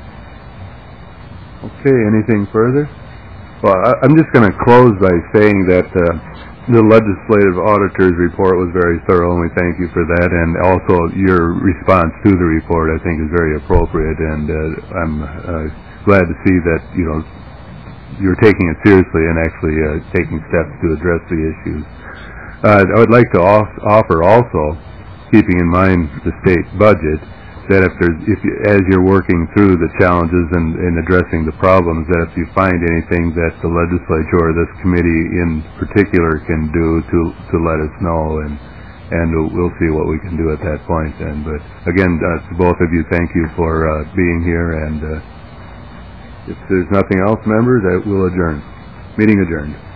Okay, anything further? Well, I'm just going to close by saying that the legislative auditor's report was very thorough, and we thank you for that. And also your response to the report, I think, is very appropriate. And I'm glad to see that you're taking it seriously and actually taking steps to address the issues. I would like to offer also, keeping in mind the state budget, that as you're working through the challenges and addressing the problems, that if you find anything that the legislature or this committee in particular can do to let us know, and we'll see what we can do at that point then. But again, to both of you, thank you for being here, and if there's nothing else, members, we'll adjourn. Meeting adjourned.